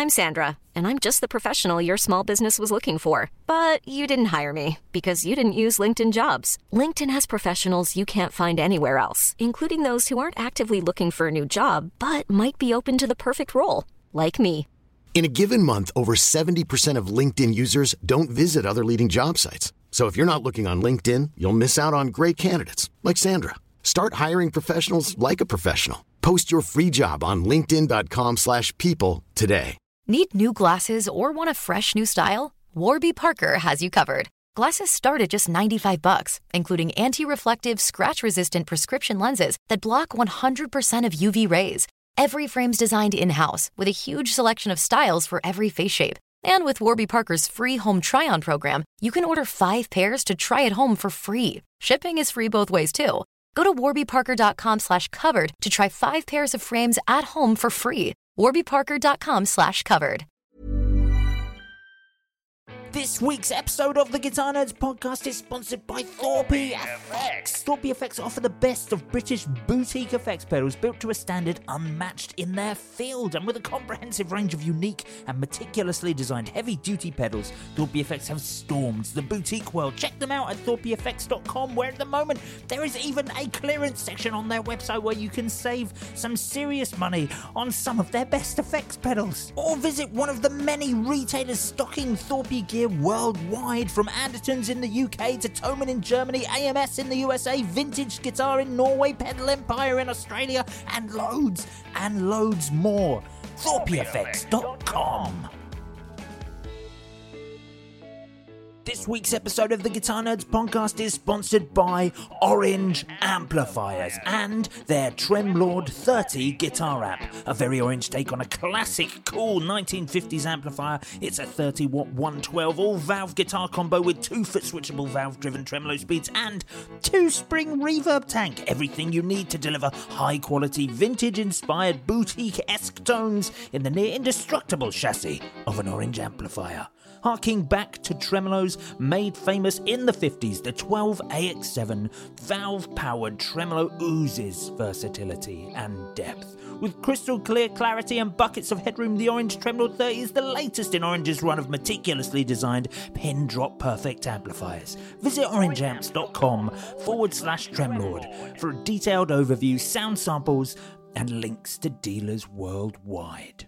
I'm Sandra, and I'm just the professional your small business was looking for. But you didn't hire me because you didn't use LinkedIn Jobs. LinkedIn has professionals you can't find anywhere else, including those who aren't actively looking for a new job, but might be open to the perfect role, like me. In a given month, over 70% of LinkedIn users don't visit other leading job sites. So if you're not looking on LinkedIn, you'll miss out on great candidates like Sandra. Start hiring professionals like a professional. Post your free job on linkedin.com/people today. Need new glasses or want a fresh new style? Warby Parker has you covered. Glasses start at just $95, including anti-reflective, scratch-resistant prescription lenses that block 100% of UV rays. Every frame's designed in-house with a huge selection of styles for every face shape. And with Warby Parker's free home try-on program, you can order 5 pairs to try at home for free. Shipping is free both ways, too. Go to warbyparker.com/covered to try 5 pairs of frames at home for free. warbyparker.com/covered. This week's episode of the Guitar Nerds podcast is sponsored by Thorpy FX. Thorpy FX offer the best of British boutique effects pedals built to a standard unmatched in their field. And with a comprehensive range of unique and meticulously designed heavy-duty pedals, Thorpy FX have stormed the boutique world. Check them out at thorpyfx.com, where at the moment there is even a clearance section on their website where you can save some serious money on some of their best effects pedals. Or visit one of the many retailers stocking Thorpy gear worldwide, from Andertons in the UK to Thomann in Germany, AMS in the USA, Vintage Guitar in Norway, Pedal Empire in Australia, and loads more. ThorpyFX.com. This week's episode of the Guitar Nerds podcast is sponsored by Orange Amplifiers and their Tremlord 30 guitar amp. A very orange take on a classic, cool 1950s amplifier. It's a 30-watt 112 all-valve guitar combo with 2-foot switchable valve-driven tremolo speeds and 2-spring reverb tank. Everything you need to deliver high-quality, vintage-inspired, boutique-esque tones in the near-indestructible chassis of an Orange amplifier. Harking back to tremolos made famous in the 50s, the 12AX7 valve-powered tremolo oozes versatility and depth. With crystal clear clarity and buckets of headroom, the Orange Tremlord 30 is the latest in Orange's run of meticulously designed pin-drop perfect amplifiers. Visit orangeamps.com/Tremlord for a detailed overview, sound samples, and links to dealers worldwide.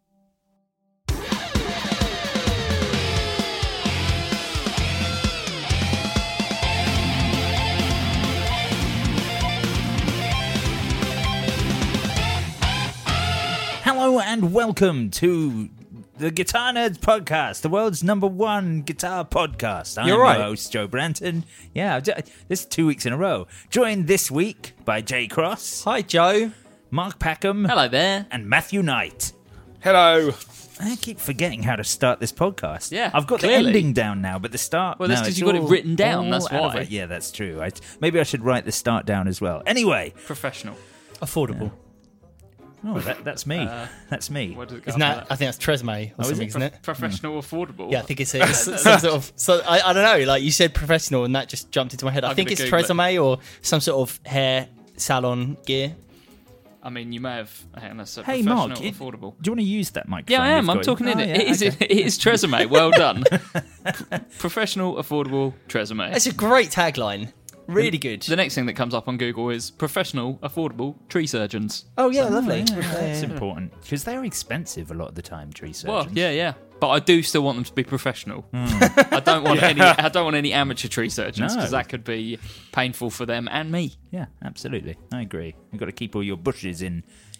Hello and welcome to the Guitar Nerds podcast, the world's #1 guitar podcast. I'm your host, Joe Branton. Yeah, this is 2 weeks in a row. Joined this week by Jay Cross. Hi, Joe. Mark Packham. Hello there. And Matthew Knight. Hello. I keep forgetting how to start this podcast. Yeah, I've got clearly. the ending down now, but the start... Well, that's because you've got it written down, that's why. Yeah, that's true. Maybe I should write the start down as well. Anyway. Professional. Affordable. Oh, that's me. That's me. What does it go Isn't that? after I think that's Tresemme or something, isn't it? Professional affordable? Yeah, I think it's some sort of... So I don't know, like you said professional and that just jumped into my head. I think it's Tresemme or some sort of hair salon gear. I mean, you may have... Hang on, hey, Mark, affordable. Do you want to use that microphone? Yeah, I am. I'm talking in it. It is Tresemme. Well done. Professional, affordable Tresemme. That's a great tagline. Really good. The next thing that comes up on Google is professional, affordable tree surgeons. Oh, yeah, lovely. That's important. Because they're expensive a lot of the time, tree surgeons. Well, yeah. But I do still want them to be professional. I don't want any amateur tree surgeons, because that could be painful for them and me. Yeah, absolutely. I agree. You've got to keep all your bushes in,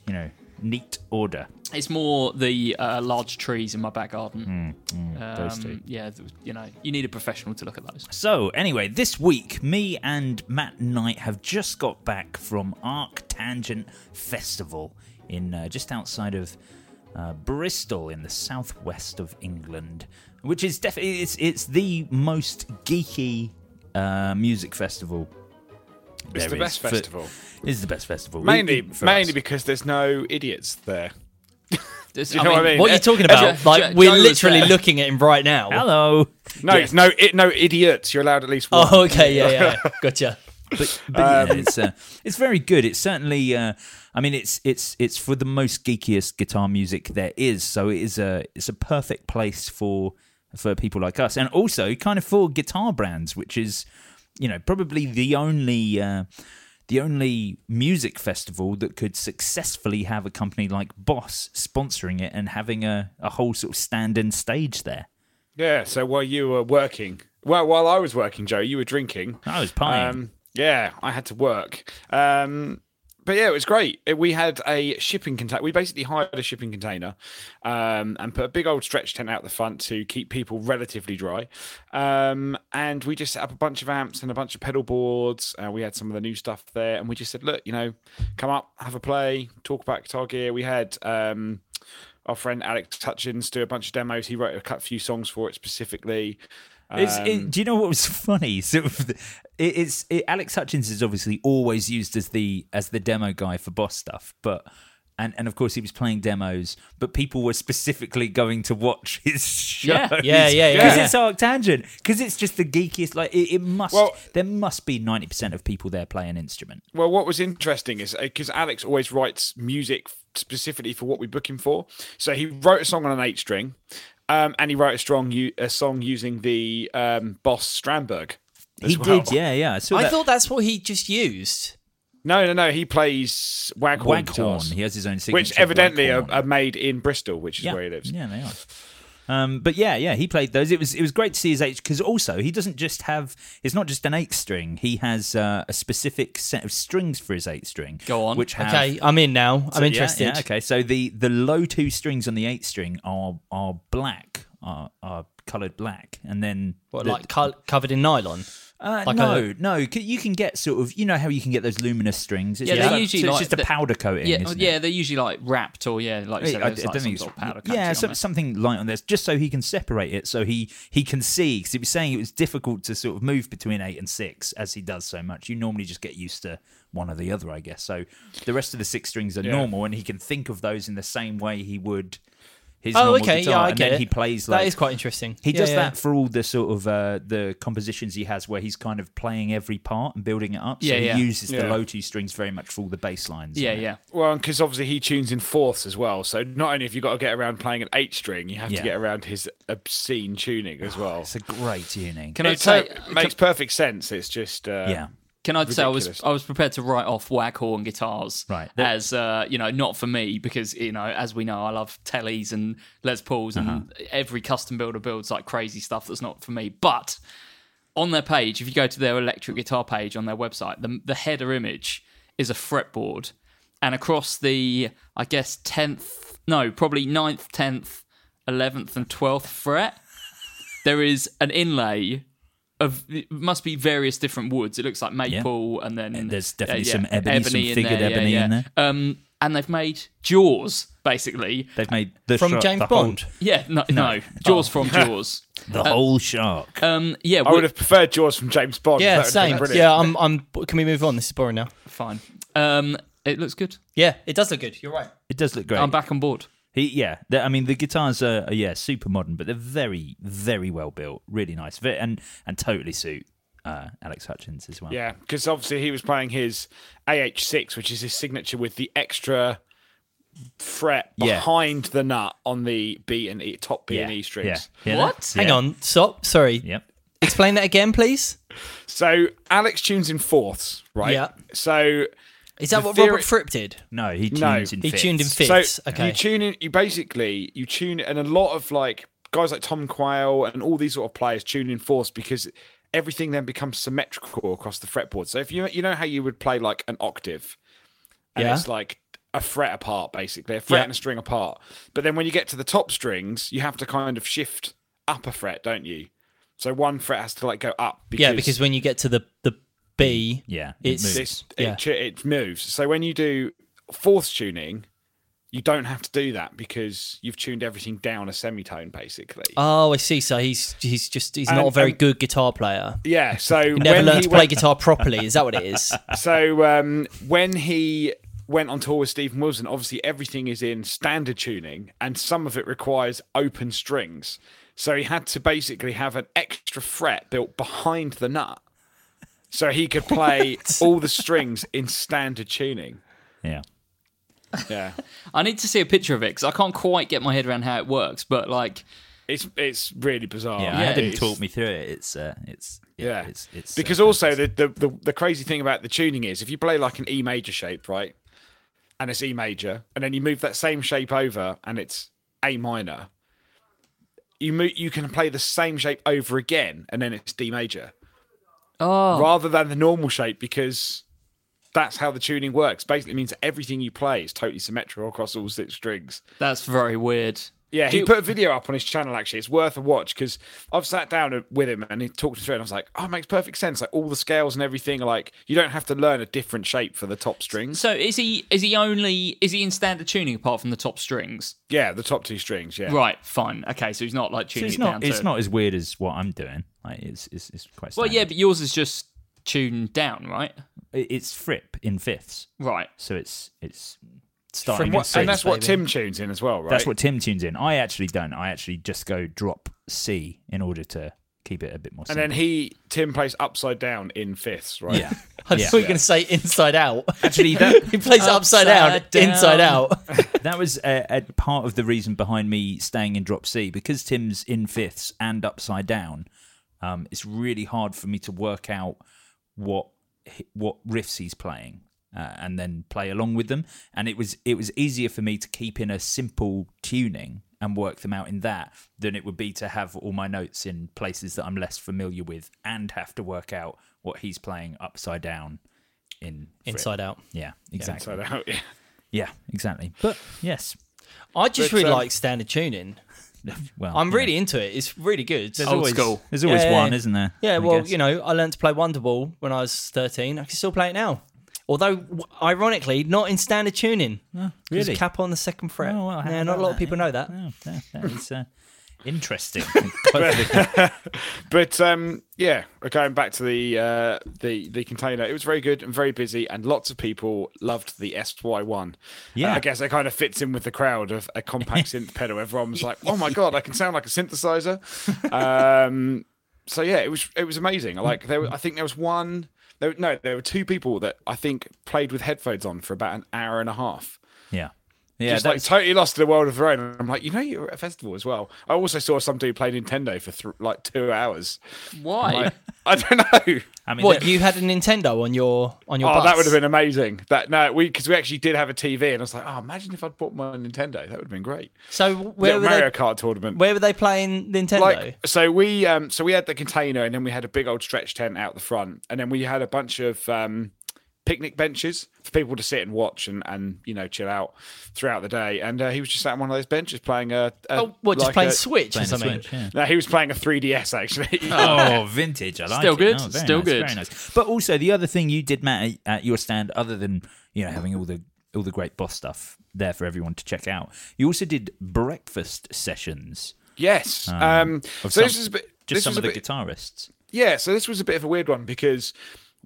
neat order. It's more the large trees in my back garden. Those two. Yeah, you need a professional to look at those. So, anyway, this week, me and Matt Knight have just got back from Arctangent Festival in just outside of Bristol in the southwest of England, which is definitely it's the most geeky music festival. It's the best festival. It's the best festival. Mainly because there's no idiots there. Do you know what I mean? What are you talking about? We're literally looking at him right now. Hello. No, no idiots. You're allowed at least one. Oh, okay, yeah. Gotcha. But yeah, it's very good. It's certainly, I mean, it's for the most geekiest guitar music there is. So it's a perfect place for people like us, and also kind of for guitar brands, which is, probably the only music festival that could successfully have a company like Boss sponsoring it and having a whole sort of stand-in stage there. Yeah, so while you were working, while I was working, Joe, you were drinking. I was playing. Yeah, I had to work. But yeah, it was great. We had a shipping container. We basically hired a shipping container and put a big old stretch tent out the front to keep people relatively dry. And we just set up a bunch of amps and a bunch of pedal boards. We had some of the new stuff there. And we just said, look, come up, have a play, talk about guitar gear. We had our friend Alex Hutchins do a bunch of demos. He wrote a few songs for it specifically. Do you know what was funny? Sort of, Alex Hutchins is obviously always used as the demo guy for Boss stuff, but and of course he was playing demos, but people were specifically going to watch his shows. Yeah. Because it's Arctangent, because it's just the geekiest. Like it must. There must be 90% of people there play an instrument. Well, what was interesting is because Alex always writes music specifically for what we book him for. So he wrote a song on an 8-string. And he wrote a song using the Boss Strandberg. He did, yeah. I thought that's what he just used. No. He plays Waghorn guitars. He has his own signature, which evidently are made in Bristol, which is where he lives. Yeah, they are. But yeah, he played those. It was great to see his 8, because also he doesn't just have. It's not just an 8-string. He has a specific set of strings for his 8-string. Go on. Okay, I'm in now. I'm interested. Yeah, okay. So the low 2 strings on the 8-string are black, are coloured black, and then covered in nylon. No. You can get sort of, how you can get those luminous strings. It's they're usually it's just a powder coating. isn't it? They're usually like wrapped or like you said, I don't think it's powder coating. Something light on this, just so he can separate it, so he can see. Because he was saying it was difficult to sort of move between 8 and 6 as he does so much. You normally just get used to one or the other, I guess. So the rest of the 6 strings are normal, and he can think of those in the same way he would. Guitar, I get it. He plays that is quite interesting. He does that for all the sort of the compositions he has, where he's kind of playing every part and building it up. So he uses the low 2 strings very much for all the bass lines. Yeah. Well, because obviously he tunes in fourths as well. So not only have you got to get around playing an 8-string, you have to get around his obscene tuning as well. It's a great tuning. Makes perfect sense. It's just Can I say I was prepared to write off Waghorn guitars as not for me, because as we know, I love Tellys and Les Pauls and every custom builder builds like crazy stuff that's not for me. But on their page, if you go to their electric guitar page on their website, the header image is a fretboard, and across the probably 9th, 10th, 11th, and 12th fret, there is an inlay. It must be various different woods. It looks like maple, and then there's definitely some ebony, some figured ebony in there. And they've made Jaws, basically. They've made from James Bond. No, Jaws from Jaws. The whole shark. I would have preferred Jaws from James Bond. Yeah, same. Yeah, I'm. Can we move on? This is boring now. Fine. It looks good. Yeah, it does look good. You're right. It does look great. I'm back on board. The guitars are super modern, but they're very, very well built, really nice, and totally suit Alex Hutchins as well. Yeah, because obviously he was playing his AH6, which is his signature with the extra fret behind the nut on the B and E, top B and E strings. Yeah. What? Hang on, stop. Sorry. Yep. Explain that again, please. So Alex tunes in fourths, right? Yeah. So. Is that what Robert Fripp did? No, he tunes in fits. He tuned in fits. So okay. You tune in. You tune, and a lot of guys like Tom Quayle and all these sort of players tune in fourths because everything then becomes symmetrical across the fretboard. So if you know how you would play like an octave, and it's like a fret apart, basically a fret and a string apart. But then when you get to the top strings, you have to kind of shift up a fret, don't you? So one fret has to go up. Because when you get to the B, it moves. So when you do fourths tuning, you don't have to do that because you've tuned everything down a semitone, basically. Oh, I see. So he's not a very good guitar player. Yeah. So he never learned to play guitar properly. Is that what it is? So when he went on tour with Stephen Wilson, obviously everything is in standard tuning, and some of it requires open strings. So he had to basically have an extra fret built behind the nut. so he could play all the strings in standard tuning. Yeah. Yeah. I need to see a picture of it because I can't quite get my head around how it works. But like, it's really bizarre. Yeah, I had him talk me through it. It's because also the crazy thing about the tuning is if you play like an E major shape, right, and it's E major, and then you move that same shape over and it's A minor, you can play the same shape over again and then it's D major, rather than the normal shape because that's how the tuning works. Basically, it means that everything you play is totally symmetrical across all 6 strings. That's very weird. Yeah, he put a video up on his channel, actually. It's worth a watch because I've sat down with him and he talked through it and I was like, oh, it makes perfect sense. Like all the scales and everything, like you don't have to learn a different shape for the top strings. So is he in standard tuning apart from the top strings? Yeah, the top 2 strings, yeah. Right, fine. Okay, so he's not like tuning it down to... It's not as weird as what I'm doing. Like, it's quite standard. Well, yeah, but yours is just tuned down, right? It's Fripp in fifths. Right. So it's starting and that's what Tim tunes in as well, right? That's what Tim tunes in. I actually don't. I actually just go drop C in order to keep it a bit more simple. And then Tim plays upside down in fifths, right? Yeah. I thought you were going to say inside out. Actually, he plays upside down, inside out. That was a part of the reason behind me staying in drop C, because Tim's in fifths and upside down. It's really hard for me to work out what riffs he's playing. And then play along with them, and it was easier for me to keep in a simple tuning and work them out in that than it would be to have all my notes in places that I'm less familiar with and have to work out what he's playing upside down inside out. Yeah, exactly. Inside out, yeah. Yeah, exactly. But yes, I just really like standard tuning. Well, I'm really into it. It's really good. There's old always, school. There's always one, isn't there? Yeah, I well, guess. I learned to play Wonderball when I was 13. I can still play it now. Although, ironically, not in standard tuning. Oh, really? Just cap on the 2nd fret. Oh, well, yeah, not a lot of people know that. Oh, that is interesting. But going back to the container, it was very good and very busy, and lots of people loved the SY1. Yeah, I guess it kind of fits in with the crowd of a compact synth pedal. Everyone was like, "Oh my god, I can sound like a synthesizer." So yeah, it was amazing. Like I think there was one. There were 2 people that I think played with headphones on for about an hour and a half. Yeah. Just like totally lost in the world of their own. And I'm like, you're at a festival as well. I also saw some dude play Nintendo for 2 hours. Why? Like, I don't know. I mean, you had a Nintendo on your bus? That would have been amazing. Because we actually did have a TV, and I was like, imagine if I'd bought my Nintendo. That would have been great. So where were Mario Kart tournament? Where were they playing Nintendo? So we had the container, and then we had a big old stretch tent out the front, and then we had a bunch of picnic benches for people to sit and watch and chill out throughout the day. And he was just sat on one of those benches playing playing Switch or something? Switch, yeah. No, he was playing a 3DS actually. Oh, vintage! I like Still it. good. Oh, Still nice, good. Very nice. But also the other thing you did, Matt, at your stand, other than having all the great Boss stuff there for everyone to check out, you also did breakfast sessions. Yes. So this is a bit. Some of the guitarists. Yeah. So this was a bit of a weird one because.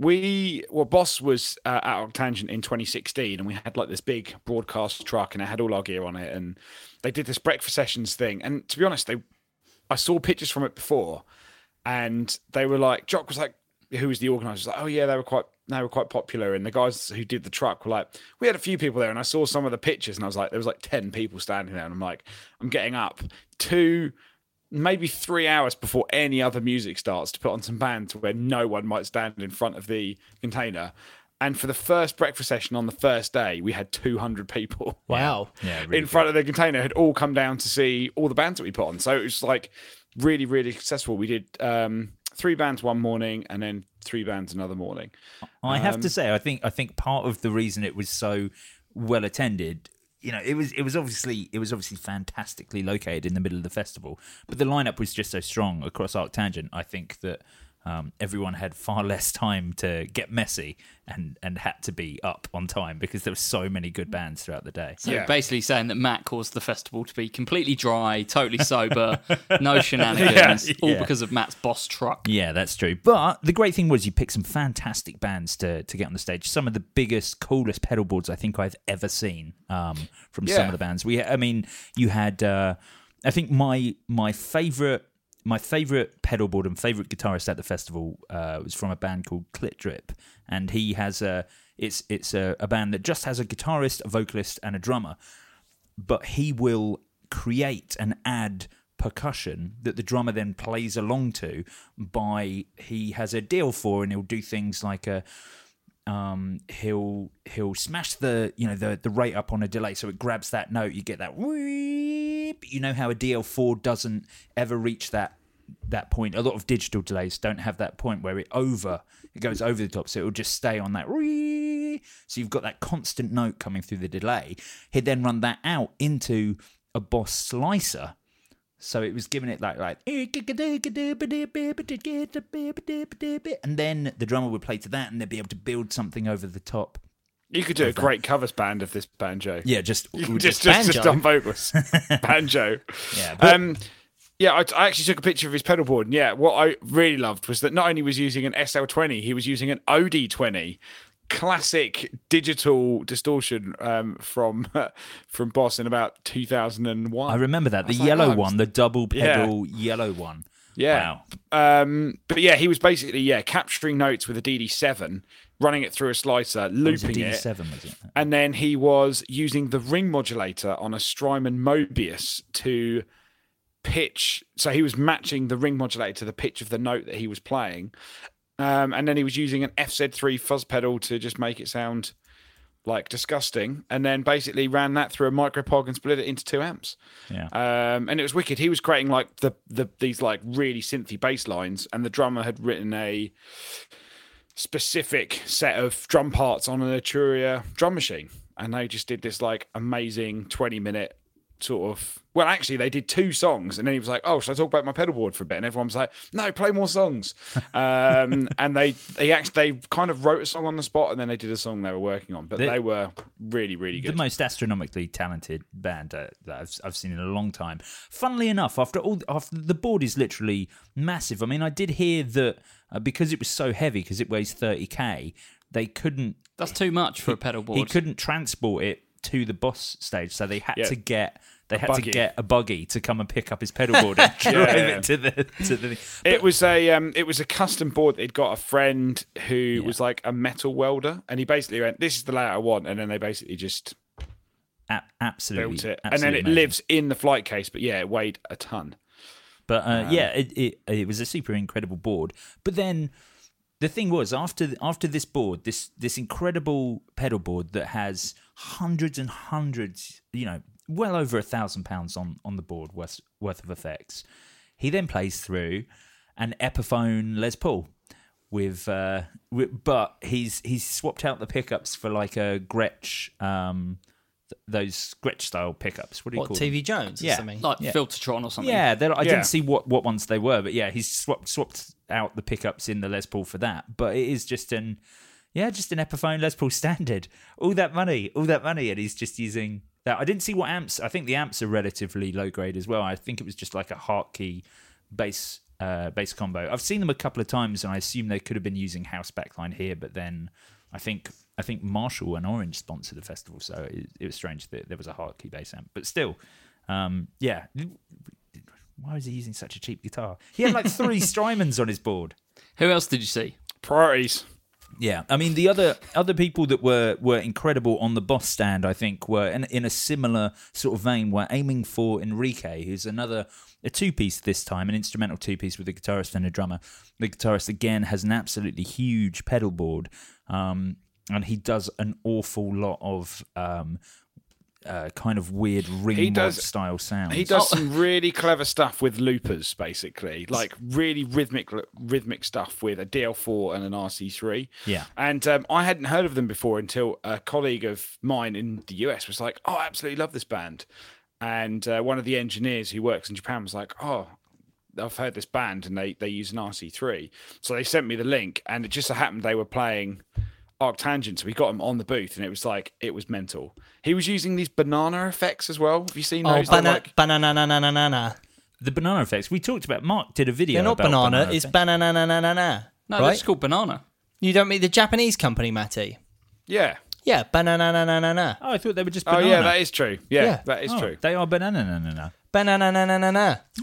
Boss was at Arctangent in 2016, and we had like this big broadcast truck, and it had all our gear on it, and they did this breakfast sessions thing. And to be honest, I saw pictures from it before, and they were like, Jock was like, who was the organizer, was like, oh yeah, they were quite popular, and the guys who did the truck were like, we had a few people there, and I saw some of the pictures, and I was like, there was like 10 people standing there, and I'm like, I'm getting up 2, maybe 3 hours before any other music starts to put on some bands where no one might stand in front of the container. And for the first breakfast session on the first day, we had 200 people. Wow. Yeah, really in front of the container had all come down to see all the bands that we put on. So it was like really, really successful. We did 3 bands one morning and then 3 bands another morning. I have to say, I think part of the reason it was so well attended, it was obviously fantastically located in the middle of the festival, but the lineup was just so strong across Arctangent. I think that everyone had far less time to get messy and had to be up on time because there were so many good bands throughout the day. So basically saying that Matt caused the festival to be completely dry, totally sober, no shenanigans, all because of Matt's Boss truck. Yeah, that's true. But the great thing was you picked some fantastic bands to get on the stage. Some of the biggest, coolest pedal boards I think I've ever seen from some of the bands. You had, I think my favourite my favourite pedal board and favourite guitarist at the festival was from a band called Clit Drip, and he has it's a band that just has a guitarist, a vocalist, and a drummer, but he will create and add percussion that the drummer then plays along to. He has a DL4 and he'll do things like he'll smash the rate up on a delay so it grabs that note, you get that whoop. You know how a DL4 doesn't ever reach that point. A lot of digital delays don't have that point where it goes over the top, so it'll just stay on that. So you've got that constant note coming through the delay. He'd then run that out into a Boss slicer, so it was giving it like, and then the drummer would play to that, and they'd be able to build something over the top. You could do a great covers band of this banjo. Yeah, just dumb vocals, banjo. Yeah, yeah. I actually took a picture of his pedal board, and yeah, what I really loved was that not only was he using an SL20, he was using an OD20. Classic digital distortion from Boss in about 2001. I remember that, the yellow one, the double pedal yellow one. Yeah. Wow. But yeah, he was basically capturing notes with a DD7, running it through a slicer, looping DD7, was it? And then he was using the ring modulator on a Strymon Mobius to pitch. So he was matching the ring modulator to the pitch of the note that he was playing. And then he was using an FZ3 fuzz pedal to just make it sound like disgusting, and then basically ran that through a micropog and split it into 2 amps. Yeah. And it was wicked. He was creating like these like really synthy bass lines, and the drummer had written a specific set of drum parts on an Arturia drum machine, and they just did this like amazing 20-minute sort of. Well, actually, they did 2 songs, and then he was like, "Oh, should I talk about my pedal board for a bit?" And everyone was like, "No, play more songs." And they kind of wrote a song on the spot, and then they did a song they were working on. But they were really, really good. The most astronomically talented band that I've seen in a long time. Funnily enough, after the board is literally massive. I mean, I did hear that because it was so heavy, because it weighs 30k, they couldn't. That's too much for a pedal board. He couldn't transport it to the Boss stage, so they had to get. They had to get a buggy to come and pick up his pedal board and drive it to the. It was a custom board. They'd got a friend who was like a metal welder, and he basically went, "This is the layout I want," and then they basically just absolutely built it, absolutely and then it amazing. Lives in the flight case. But yeah, it weighed a ton. But it was a super incredible board. But then the thing was, after this board, this incredible pedal board that has hundreds and hundreds, well over £1,000 on the board worth of effects. He then plays through an Epiphone Les Paul but he's swapped out the pickups for like a Gretsch, those Gretsch style pickups. What do you call TV them? Jones? Yeah, or something? Like Filtertron or something. Yeah, I didn't see what ones they were, but yeah, he's swapped out the pickups in the Les Paul for that. But it is just an Epiphone Les Paul standard. All that money, and he's just using. I didn't see what amps. I think the amps are relatively low grade as well. I think it was just like a Hartke bass combo. I've seen them a couple of times, and I assume they could have been using house backline here. But then I think Marshall and Orange sponsored the festival, so it was strange that there was a Hartke bass amp. But still, yeah. Why was he using such a cheap guitar? He had like 3 Strymons on his board. Who else did you see? Priorities. Yeah, I mean the other people that were incredible on the Boss stand, I think, were in a similar sort of vein. Were aiming for Enrique, who's a 2-piece this time, an instrumental 2-piece with a guitarist and a drummer. The guitarist again has an absolutely huge pedal board, and he does an awful lot of kind of weird ring mod style sounds. He does some really clever stuff with loopers, basically, like really rhythmic stuff with a DL4 and an RC3. Yeah, and I hadn't heard of them before until a colleague of mine in the US was like, "Oh, I absolutely love this band," and one of the engineers who works in Japan was like, "Oh, I've heard this band and they use an RC3," so they sent me the link, and it just so happened they were playing Arctangent, so we got him on the booth, and it was mental. He was using these banana effects as well. Have you seen those? Banana. The banana effects. We talked about. Mark did a video. They're not about banana. It's banana. No, right? It's called Banana. You don't mean the Japanese company, Matty? Yeah. Yeah, banana. Oh, I thought they were just banana. Oh, yeah, that is true. Yeah, that is true. They are banana. Banana.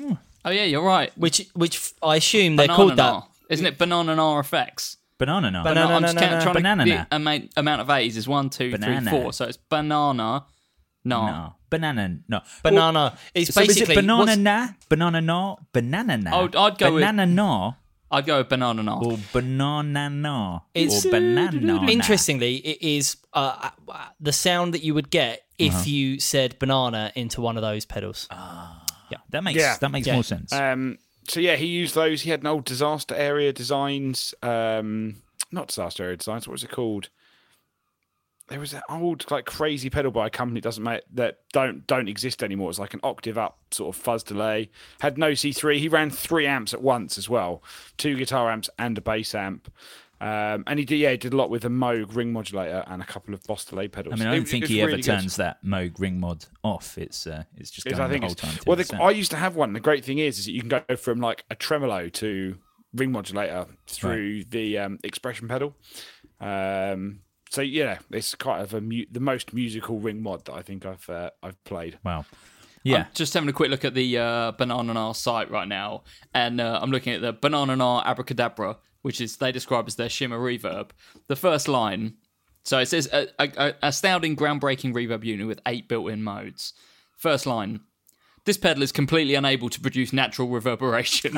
Oh yeah, you're right. Which I assume they're called that. Isn't it Banana RFX? Banana. I'm just trying to Banana. the amount of A's is 1, 2, 3, 4. So it's banana. No. Banana. No. Banana. It's so basically is it banana na? Banana na? Banana na? I'd go banana with na. I'd go with banana na. Or banana na. It's or banana. Interestingly, it is the sound that you would get if you said banana into one of those pedals. Yeah, that makes more sense. So yeah, he used those. He had an old Disaster Area Designs, not Disaster Area Designs. What was it called? There was that old like crazy pedal by a company that don't exist anymore. It's like an octave up sort of fuzz delay. Had no C3. He ran 3 amps at once as well, 2 guitar amps and a bass amp. And he did a lot with a Moog ring modulator and a couple of Boss delay pedals. I mean, I don't think he ever turns that Moog ring mod off. It's just going the whole time. Well, I used to have one. The great thing is that you can go from like a tremolo to ring modulator through the expression pedal. So yeah, it's kind of the most musical ring mod that I think I've played. Wow. Yeah. I'm just having a quick look at the Banana site right now, and I'm looking at the Banana Abracadabra, which is they describe as their shimmer reverb. The first line, so it says astounding, groundbreaking reverb unit with 8 built-in modes. First line, this pedal is completely unable to produce natural reverberation.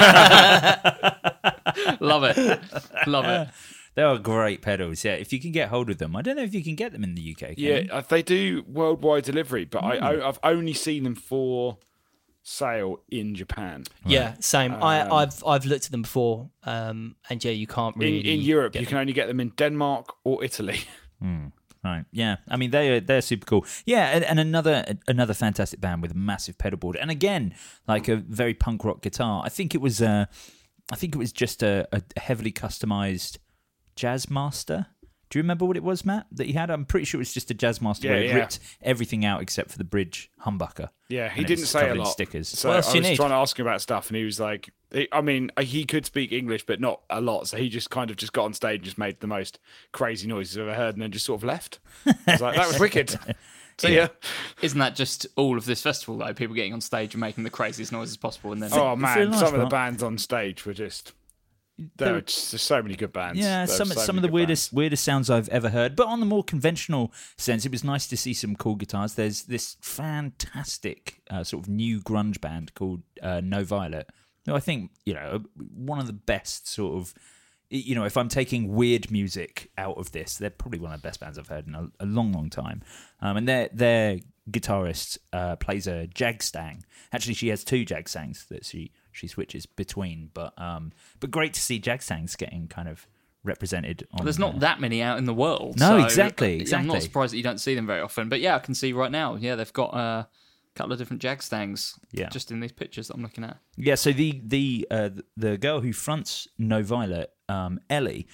Love it. They are great pedals, yeah. If you can get hold of them. I don't know if you can get them in the UK. Yeah, they do worldwide delivery, but I've only seen them for sale in Japan. Yeah, same. I've looked at them before, and yeah, you can't really... In Europe, you can only get them in Denmark or Italy. Right, yeah. I mean, they're super cool. Yeah, and another fantastic band with a massive pedal board. And again, like a very punk rock guitar. I think it was just a heavily customized Jazzmaster. Do you remember what it was, Matt, that he had? I'm pretty sure it was just a Jazzmaster where he ripped everything out except for the bridge humbucker. Yeah, he didn't say a lot. Stickers. So I was trying to ask him about stuff, and he was like, he could speak English, but not a lot. So he just kind of just got on stage and just made the most crazy noises I've ever heard, and then just sort of left. I was like, that was wicked. So yeah. Isn't that just all of this festival, though? People getting on stage and making the craziest noises possible, and then man, some of the bands on stage were just. There's so many good bands. Yeah, some of the weirdest sounds I've ever heard. But on the more conventional sense, it was nice to see some cool guitars. There's this fantastic sort of new grunge band called No Violet, who I think, one of the best sort of, if I'm taking weird music out of this, they're probably one of the best bands I've heard in a long, long time. And their guitarist plays a Jagstang. Actually, she has 2 Jagstangs that she switches between, but great to see Jagstangs getting kind of represented. There's not that many out in the world. No, so exactly. I'm not surprised that you don't see them very often. But yeah, I can see right now. Yeah, they've got a couple of different Jagstangs. Yeah. Just in these pictures that I'm looking at. Yeah. So the girl who fronts No Violet, Ellie,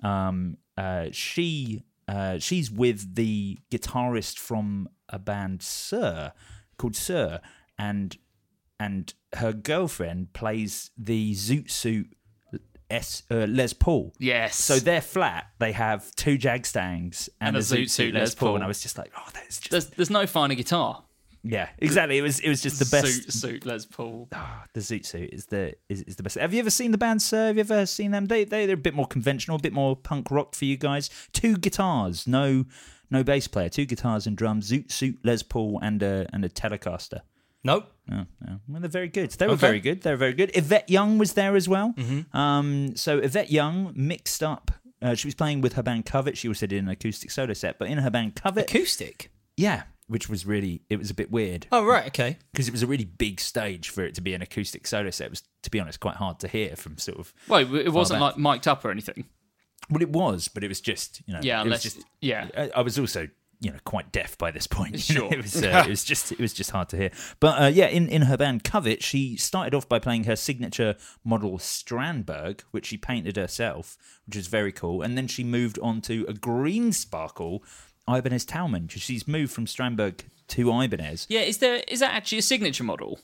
she's with the guitarist from a band called Sir, and her girlfriend plays the Zoot Suit Les Paul. Yes. So they're flat. They have 2 Jagstangs and a Zoot Suit Les Paul. And I was just like, there's no finer guitar. Yeah, exactly. It was just the best. Zoot Suit Les Paul. The Zoot Suit is the best. Have you ever seen the band Sir? Have you ever seen them? They're a bit more conventional, a bit more punk rock for you guys. 2 guitars, no bass player. 2 guitars and drums. Zoot Suit Les Paul and a Telecaster. Nope. Oh, well, they're very good. They were very good. They were very good. Yvette Young was there as well. Mm-hmm. So Yvette Young mixed up. She was playing with her band Covet. She also did an acoustic solo set, but in her band Covet, acoustic. Yeah, which was it was a bit weird. Oh right, okay. Because it was a really big stage for it to be an acoustic solo set. It was, to be honest, quite hard to hear from sort of. Well, it wasn't like mic'd up or anything. Well, it was, but it was just Yeah, I was also. Quite deaf by this point. Sure. It was just hard to hear. But in her band Covet, she started off by playing her signature model Strandberg, which she painted herself, which was very cool. And then she moved on to a green sparkle Ibanez Talman, because she's moved from Strandberg to Ibanez. Yeah, is that actually a signature model?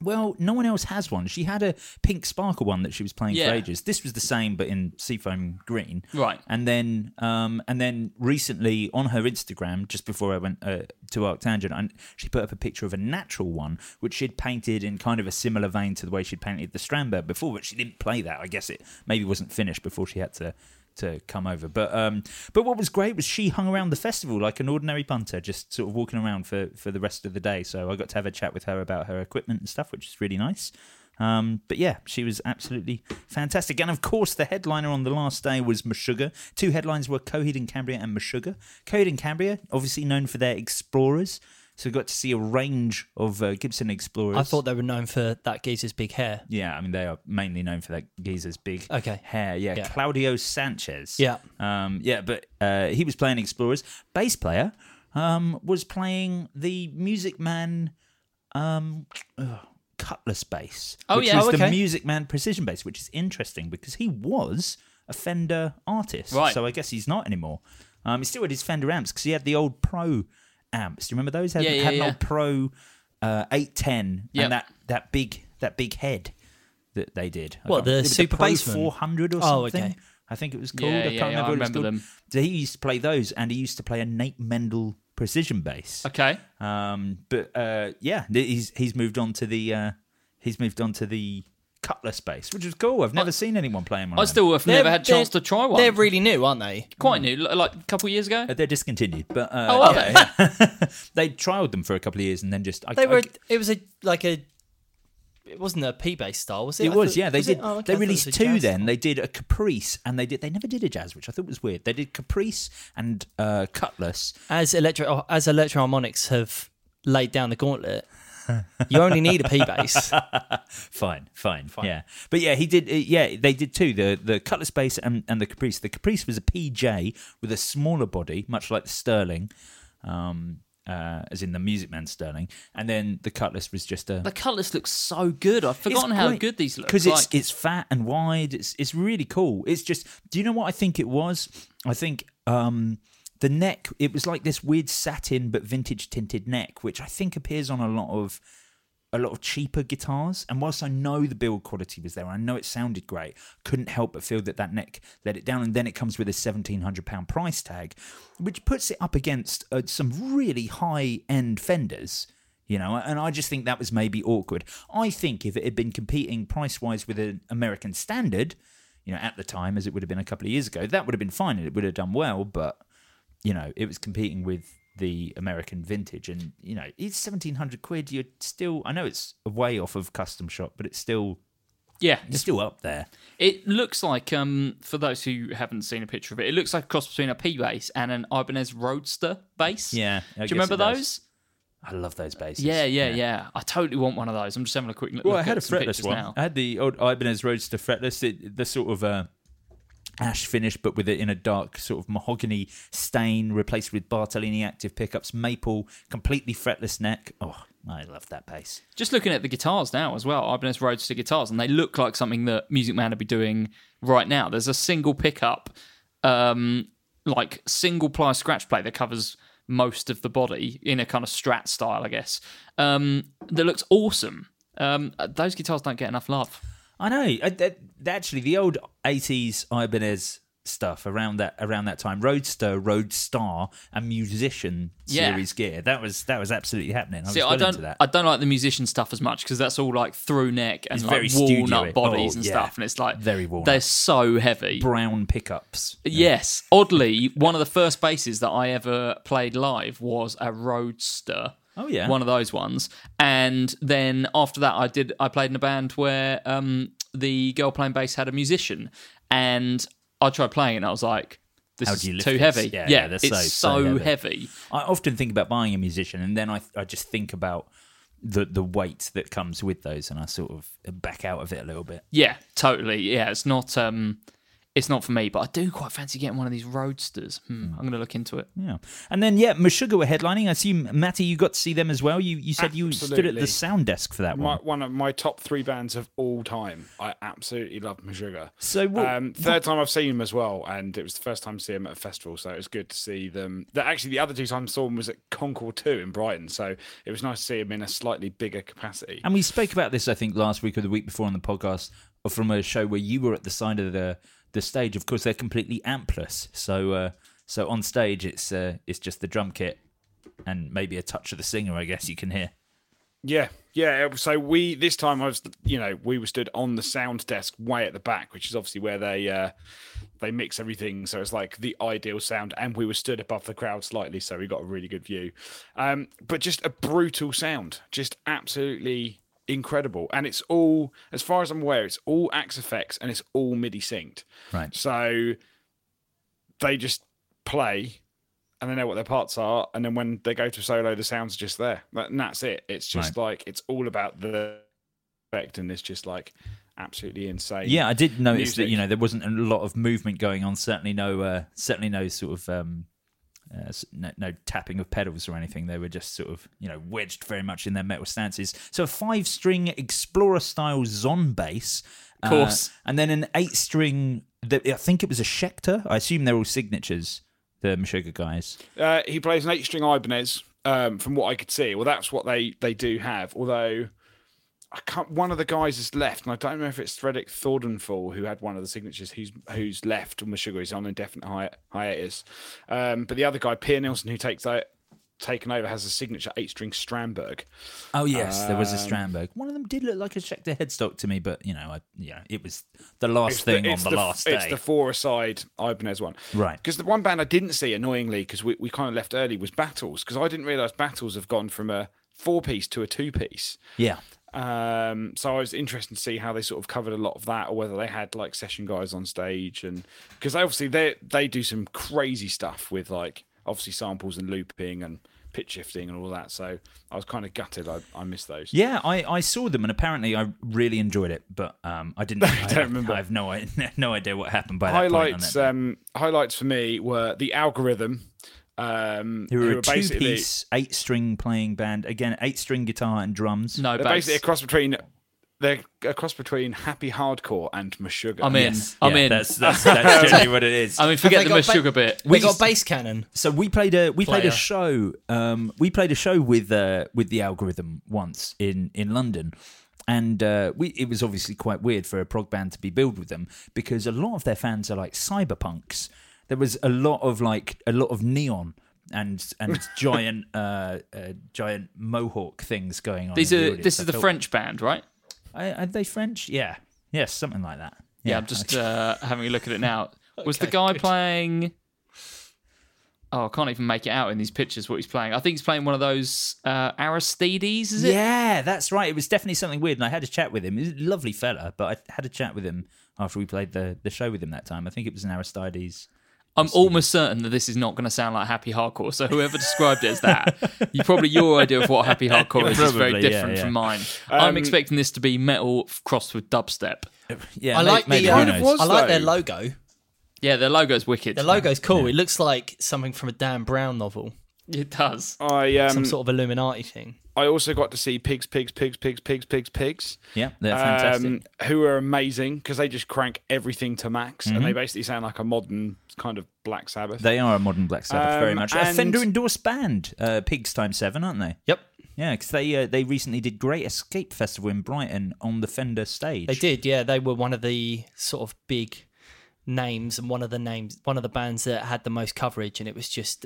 Well, no one else has one. She had a pink sparkle one that she was playing for ages. This was the same, but in seafoam green. Right. And then recently on her Instagram, just before I went to Arctangent, she put up a picture of a natural one, which she'd painted in kind of a similar vein to the way she'd painted the Strandberg before, but she didn't play that. I guess it maybe wasn't finished before she had to come over. But what was great was she hung around the festival like an ordinary punter, just sort of walking around for the rest of the day. So I got to have a chat with her about her equipment and stuff, which is really nice. But yeah, she was absolutely fantastic. And of course, the headliner on the last day was Meshuggah. 2 headlines were Coheed and Cambria and Meshuggah. Coheed and Cambria, obviously known for their Explorers. So we got to see a range of Gibson Explorers. I thought they were known for that geezer's big hair. Yeah, I mean, they are mainly known for that geezer's big hair. Yeah, Claudio Sanchez. Yeah. But he was playing Explorers. Bass player was playing the Music Man Cutlass bass. Which was the Music Man Precision bass, which is interesting because he was a Fender artist. Right. So I guess he's not anymore. He still had his Fender amps because he had the old Pro amps. Do you remember those? Had an old Pro 810 and that big head that they did. The Super Pro Bassman 400 or something? Okay. I think it was called. I can't remember what it was called. Them. So he used to play those, and he used to play a Nate Mendel Precision bass. Okay. He's moved on to the Cutlass bass, which is cool. I've never seen anyone playing one. I still have never had a chance to try one. They're really new, aren't they? Quite new, like a couple of years ago. They're discontinued, but are they? They trialled them for a couple of years and then just. It wasn't a P-bass style, was it? It was, yeah. They did. They released 2 then. They did a Caprice and they never did a Jazz, which I thought was weird. They did Caprice and Cutlass. As Electro Harmonics have laid down the gauntlet, you only need a P-bass. Fine. Yeah, but yeah, he did. They did 2. The Cutlass bass and the Caprice. The Caprice was a PJ with a smaller body, much like the Sterling. As in the Music Man Sterling, and then the Cutlass was just a. The Cutlass looks so good. I've forgotten how good these look. Because it's fat and wide. It's really cool. It's just. Do you know what I think it was? I think the neck. It was like this weird satin but vintage tinted neck, which I think appears on a lot of cheaper guitars. And whilst I know the build quality was there, I know it sounded great, couldn't help but feel that neck let it down. And then it comes with a £1,700 price tag, which puts it up against some really high-end Fenders, you know, and I just think that was maybe awkward. I think if it had been competing price-wise with an American Standard, you know, at the time, as it would have been a couple of years ago, that would have been fine and it would have done well, but, you know, it was competing with the American Vintage, and you know it's £1,700. You're still, I know it's a way off of Custom Shop, but it's still, it's still up there. It looks like, for those who haven't seen a picture of it, it looks like a cross between a P bass and an Ibanez Roadster bass. Yeah, do you remember those? I love those basses. Yeah. I totally want one of those. I'm just having a quick look. Well, I had a fretless one. Now. I had the old Ibanez Roadster fretless. The sort of ash finish, but with it in a dark sort of mahogany stain, replaced with Bartolini active pickups, maple, completely fretless neck. Oh, I love that bass. Just looking at the guitars now as well, Ibanez Roadster guitars, and they look like something that Music Man would be doing right now. There's a single pickup, like single ply scratch plate that covers most of the body in a kind of Strat style, I guess. That looks awesome. Those guitars don't get enough love. I know. Actually, the old 80s Ibanez stuff around that time, Roadstar, and Musician series gear, that was absolutely happening. I don't like the Musician stuff as much because that's all like through neck and like walnut bodies and stuff, and it's like very walnut. They're so heavy. Brown pickups. Yes. Oddly, one of the first basses that I ever played live was a Roadster. Oh yeah, one of those ones. And then after that, I played in a band where the girl playing bass had a musician, and I tried playing it, and I was like, "This is too heavy." Yeah, it's so heavy. I often think about buying a musician, and then I just think about the weight that comes with those, and I sort of back out of it a little bit. Yeah, totally. Yeah, it's not. it's not for me, but I do quite fancy getting one of these Roadsters. I'm going to look into it. Yeah. And then, Meshuggah were headlining. I assume, Matty, you got to see them as well. You said you stood at the sound desk for that one. One of my top 3 bands of all time. I absolutely love Meshuggah. So third time I've seen them as well, and it was the first time to see them at a festival, so it was good to see them. Actually, the other 2 times I saw them was at Concord 2 in Brighton, so it was nice to see them in a slightly bigger capacity. And we spoke about this, I think, last week or the week before on the podcast, or from a show where you were at the side of the stage. Of course, they're completely ampless, so on stage it's just the drum kit and maybe a touch of the singer, I guess you can hear. Yeah. So this time we were stood on the sound desk way at the back, which is obviously where they mix everything. So it's like the ideal sound, and we were stood above the crowd slightly, so we got a really good view. But just a brutal sound, just absolutely incredible. And it's all, as far as I'm aware, it's all Axe Effects and it's all MIDI synced. Right. So they just play and they know what their parts are, and then when they go to solo, the sound's just there. And that's it. It's just like, it's all about the effect, and it's just like absolutely insane. Yeah, I did notice that, there wasn't a lot of movement going on. Certainly no sort of no tapping of pedals or anything. They were just sort of, wedged very much in their metal stances. So a 5-string Explorer-style Zon bass. Of course. And then an 8-string, I think it was a Schecter. I assume they're all signatures, the Meshuggah guys. He plays an 8-string Ibanez, from what I could see. Well, that's what they do have, although one of the guys has left, and I don't know if it's Fredrik Thordenfall who had one of the signatures who's left. Meshuggah, he's on indefinite hiatus. But the other guy, Pierre Nilsson, who taken over, has a signature 8-string Strandberg. Oh yes, there was a Strandberg. One of them did look like a Schecter headstock to me, but it was the last thing on the last day. It's the 4-a-side Ibanez one, right? Because the one band I didn't see, annoyingly, because we kind of left early, was Battles, because I didn't realise Battles have gone from a 4-piece to a 2-piece. Yeah. So I was interested to see how they sort of covered a lot of that, or whether they had like session guys on stage, and because they do some crazy stuff with like obviously samples and looping and pitch shifting and all that. So I was kind of gutted. I missed those. Yeah, I saw them, and apparently I really enjoyed it, but I didn't. I don't remember. I have no idea what happened by that point. Highlights for me were the Algorithm. Who were a 2-piece 8-string playing band. Again, 8-string guitar and drums. No they're bass. Basically they're a cross between Happy Hardcore and Meshuggah. I'm in. I'm in. That's generally what it is. I mean, forget the Meshuggah bit. We got Bass Cannon. So we played a show. We played a show with the Algorithm once in London. And it was obviously quite weird for a prog band to be billed with them, because a lot of their fans are like cyberpunks. There was a lot of neon and giant mohawk things going on. This is the French band, right? Are they French? Yeah. Yes, something like that. Yeah, I'm just having a look at it now. Was the guy playing... Oh, I can't even make it out in these pictures what he's playing. I think he's playing one of those Aristides, is it? Yeah, that's right. It was definitely something weird, and I had a chat with him. He's a lovely fella, but I had a chat with him after we played the show with him that time. I think it was an Aristides. I'm almost certain that this is not going to sound like Happy Hardcore, so whoever described it as that, your idea of what Happy Hardcore is very different from mine. I'm expecting this to be metal crossed with dubstep. Yeah, I like their logo. Yeah, their logo's wicked. The logo's cool. Yeah. It looks like something from a Dan Brown novel. It does. Some sort of Illuminati thing. I also got to see Pigs. Yeah, they're fantastic. Who are amazing, because they just crank everything to max, and they basically sound like a modern kind of Black Sabbath. They are a modern Black Sabbath, very much. A Fender-endorsed band, Pigs x7, aren't they? Yep. Yeah, because they recently did Great Escape Festival in Brighton on the Fender stage. They did, yeah. They were one of the sort of big names, and one of the bands that had the most coverage, and it was just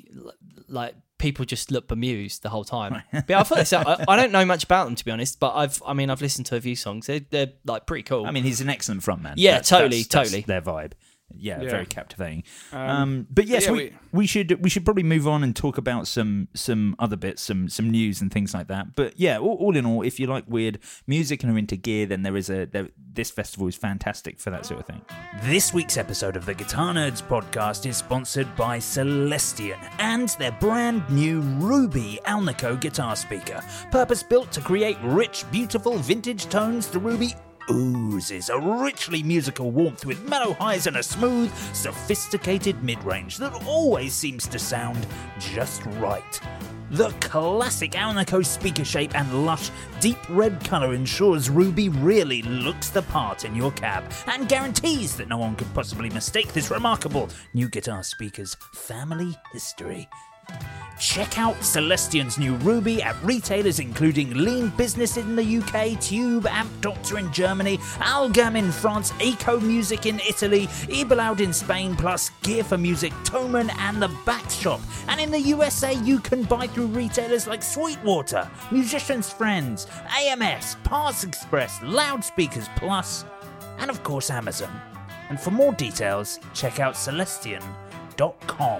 people just looked bemused the whole time. But I thought I don't know much about them, to be honest, but I've listened to a few songs. They're like pretty cool. I mean, he's an excellent frontman. Yeah, totally. That's their vibe. Yeah, very captivating. But yes, we should probably move on and talk about some other bits, some news and things like that. But yeah, all in all, if you like weird music and are into gear, then this festival is fantastic for that sort of thing. This week's episode of the Guitar Nerds podcast is sponsored by Celestion and their brand new Ruby Alnico guitar speaker, purpose built to create rich, beautiful vintage tones. The Ruby oozes a richly musical warmth with mellow highs and a smooth, sophisticated mid-range that always seems to sound just right. The classic Alnico speaker shape and lush, deep red colour ensures Ruby really looks the part in your cab and guarantees that no one could possibly mistake this remarkable new guitar speaker's family history. Check out Celestion's new Ruby at retailers including Lean Business in the UK, Tube, Amp Doctor in Germany, Algam in France, Eco Music in Italy, Eberloud in Spain, plus Gear for Music, Thomann and The Back Shop. And in the USA, you can buy through retailers like Sweetwater, Musician's Friends, AMS, Parts Express, Loudspeakers Plus, and of course Amazon. And for more details, check out Celestion.com.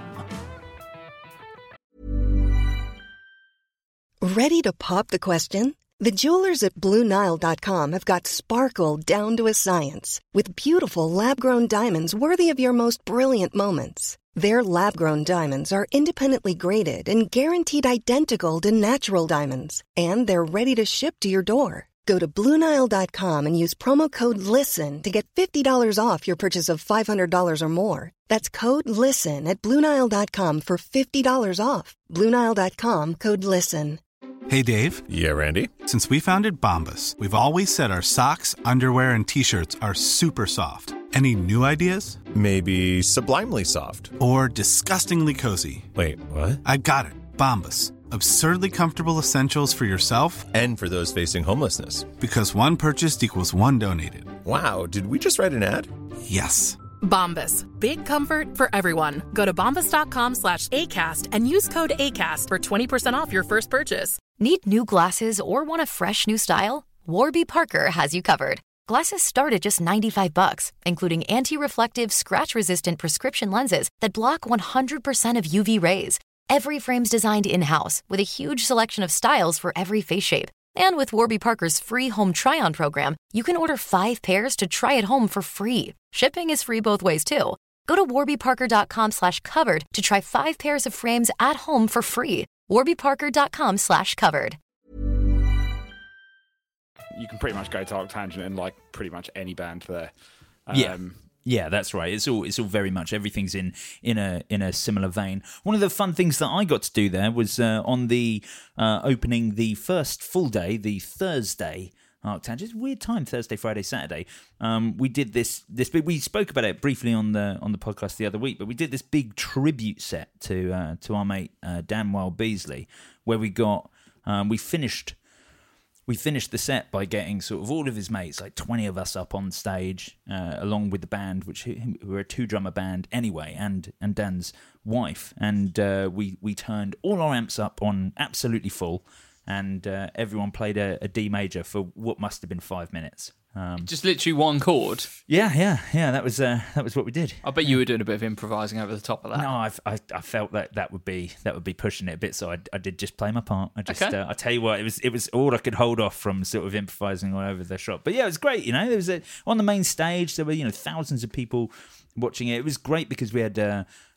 Ready to pop the question? The jewelers at BlueNile.com have got sparkle down to a science with beautiful lab-grown diamonds worthy of your most brilliant moments. Their lab-grown diamonds are independently graded and guaranteed identical to natural diamonds, and they're ready to ship to your door. Go to BlueNile.com and use promo code LISTEN to get $50 off your purchase of $500 or more. That's code LISTEN at BlueNile.com for $50 off. BlueNile.com, code LISTEN. Hey, Dave. Yeah, Randy. Since we founded Bombas, we've always said our socks, underwear, and T-shirts are super soft. Any new ideas? Maybe sublimely soft. Or disgustingly cozy. Wait, what? I got it. Bombas. Absurdly comfortable essentials for yourself and for those facing homelessness. Because one purchased equals one donated. Wow, did we just write an ad? Yes. Bombas. Big comfort for everyone. Go to bombas.com/ACAST and use code ACAST for 20% off your first purchase. Need new glasses or want a fresh new style? Warby Parker has you covered. Glasses start at just $95, including anti-reflective, scratch-resistant prescription lenses that block 100% of UV rays. Every frame's designed in-house with a huge selection of styles for every face shape. And with Warby Parker's free home try-on program, you can order 5 pairs to try at home for free. Shipping is free both ways, too. Go to warbyparker.com/covered to try 5 pairs of frames at home for free. warbyparker.com/covered. You can pretty much go Dark Tangent and like pretty much any band there. Yeah, that's right. It's all very much everything's in a similar vein. One of the fun things that I got to do there was on the opening the first full day, the Thursday Arctangent. Weird time, Thursday, Friday, Saturday. We did this big. We spoke about it briefly on the podcast the other week, but we did this big tribute set to our mate Dan Wild Beasley, where we finished the set by getting sort of all of his mates, like 20 of us up on stage, along with the band, which were a 2-drummer band anyway, and Dan's wife. And we turned all our amps up on absolutely full, and everyone played a D major for what must have been 5 minutes. Just literally one chord. Yeah. That was what we did. I bet you were doing a bit of improvising over the top of that. No, I felt that would be pushing it a bit, so I did just play my part. I tell you what, it was all I could hold off from sort of improvising all over the shop. But yeah, it was great. There was on the main stage there were thousands of people watching it. It was great because we had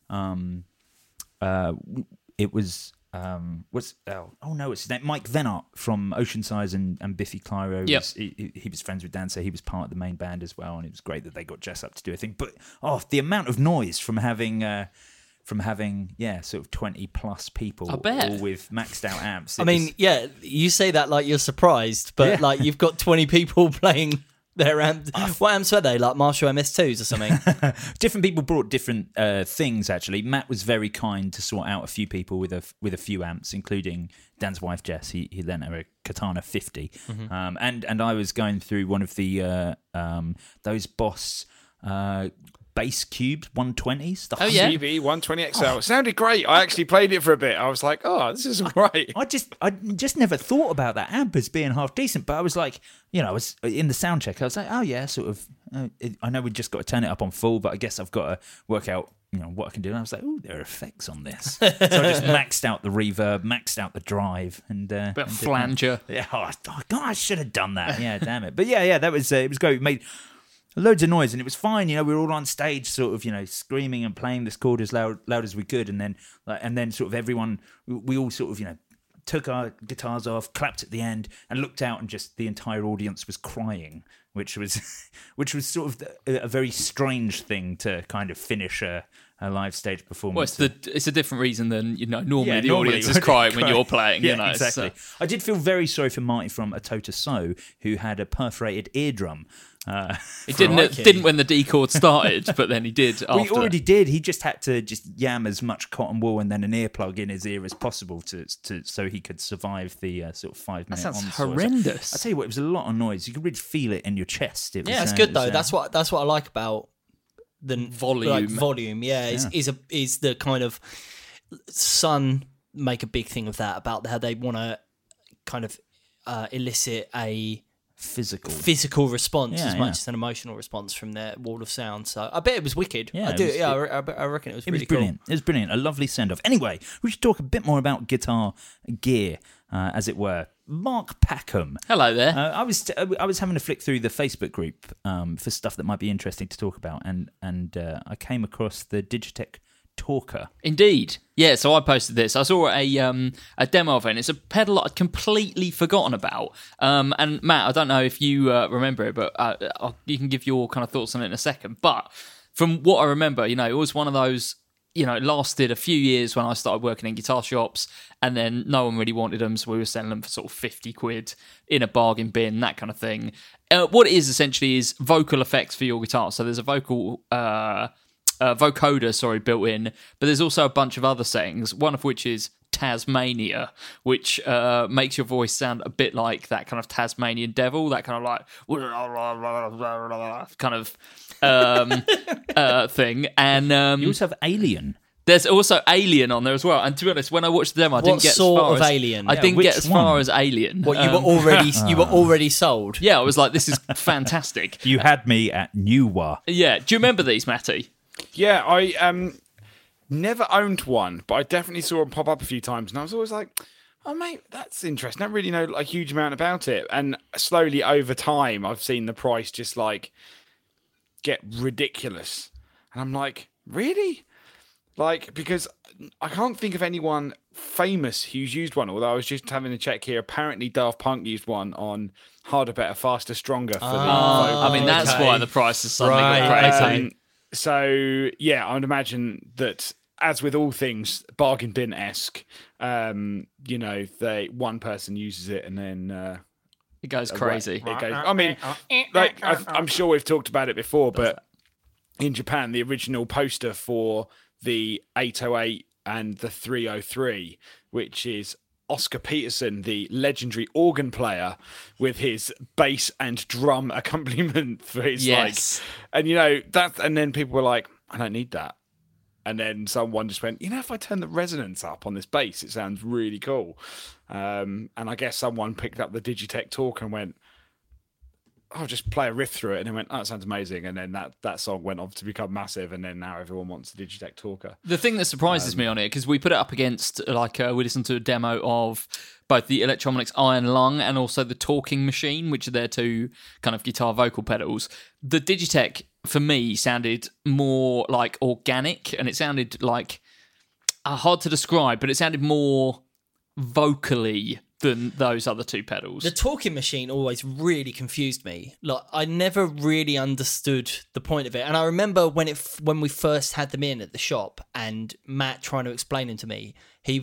what's his name? Mike Venart from Oceansize and Biffy Clyro. Yep. He was friends with Dan, so he was part of the main band as well, and it was great that they got Jess up to do a thing. But the amount of noise from having sort of 20 plus people all with maxed out amps. You say that like you're surprised, but like you've got 20 people playing their amps. What amps were they? Like Marshall MS2s or something? Different people brought different things, actually. Matt was very kind to sort out a few people with a few amps, including Dan's wife, Jess. He lent her a Katana 50. Mm-hmm. And I was going through one of the those Boss Bass Cube 120s. The CB 120 XL. It sounded great. I actually played it for a bit. I was like, this is great. I just never thought about that amp as being half decent, but I was like, I was in the sound check. I was like, I know we just got to turn it up on full, but I guess I've got to work out what I can do. And I was like, there are effects on this. So I just maxed out the reverb, maxed out the drive, and flanger. Yeah, God, I should have done that. Yeah, damn it. But yeah, that was it was great. We made loads of noise, and it was fine. We were all on stage, sort of, screaming and playing this chord as loud as we could, and then sort of everyone, we all sort of, took our guitars off, clapped at the end, and looked out, and just the entire audience was crying, which was sort of a very strange thing to kind of finish a live stage performance. Well, it's a different reason than normally the audience is crying when you're playing. Yeah, exactly. I did feel very sorry for Marty from A Tota So, who had a perforated eardrum. He didn't when the D chord started, but then he did after. Well, he already did. He just had to yam as much cotton wool and then an earplug in his ear as possible to so he could survive the sort of 5 minute. That sounds horrendous. I tell you what, it was a lot of noise. You could really feel it in your chest. It's good though. That's what I like about the volume. Like, volume, is the kind of Sun make a big thing of that about how they want to kind of elicit a physical response as much as an emotional response from their wall of sound. So I bet it was wicked. I reckon it was really brilliant. cool. It was brilliant. A lovely send off. Anyway, we should talk a bit more about guitar gear, as it were. Mark Packham. Hello there. I was having a flick through the Facebook group for stuff that might be interesting to talk about, and I came across the Digitech Talker. Indeed. Yeah, so I posted this. I saw a demo of it, and it's a pedal that I'd completely forgotten about. And Matt, I don't know if you remember it, but you can give your kind of thoughts on it in a second. But from what I remember, it was one of those, it lasted a few years when I started working in guitar shops, and then no one really wanted them, so we were selling them for sort of 50 quid in a bargain bin, that kind of thing. What it is essentially is vocal effects for your guitar. So there's a vocoder, built in, but there's also a bunch of other settings, one of which is Tasmania, which makes your voice sound a bit like that kind of Tasmanian devil, that kind of like kind of thing. And you also have Alien. There's also Alien on there as well. And to be honest, when I watched the demo, I didn't get as far as Alien? I didn't get as far as Alien. What, you were already sold? Yeah, I was like, this is fantastic. You had me at Newa. Yeah. Do you remember these, Matty? Yeah, I never owned one, but I definitely saw them pop up a few times, and I was always like, oh, mate, that's interesting. I don't really know a huge amount about it. And slowly over time, I've seen the price just get ridiculous. And I'm like, really? Because I can't think of anyone famous who's used one, although I was just having a check here. Apparently, Daft Punk used one on Harder, Better, Faster, Stronger. For that's why the price is suddenly got crazy. So, yeah, I would imagine that, as with all things bargain bin-esque, one person uses it and then... it goes crazy. It goes. I mean, I'm sure we've talked about it before, but in Japan, the original poster for the 808 and the 303, which is Oscar Peterson, the legendary organ player, with his bass and drum accompaniment for his and and then people were like, I don't need that. And then someone just went, if I turn the resonance up on this bass, it sounds really cool. And I guess someone picked up the Digitech Talker and went, I'll just play a riff through it. And they went, oh, that sounds amazing. And then that song went on to become massive. And then now everyone wants the Digitech Talker. The thing that surprises me on it, because we put it up against, we listened to a demo of both the Electromonics Iron Lung and also the Talking Machine, which are their two kind of guitar vocal pedals. The Digitech, for me, sounded more like organic, and it sounded like, hard to describe, but it sounded more vocally than those other two pedals. The Talking Machine always really confused me. I never really understood the point of it. And I remember when we first had them in at the shop, and Matt trying to explain them to me,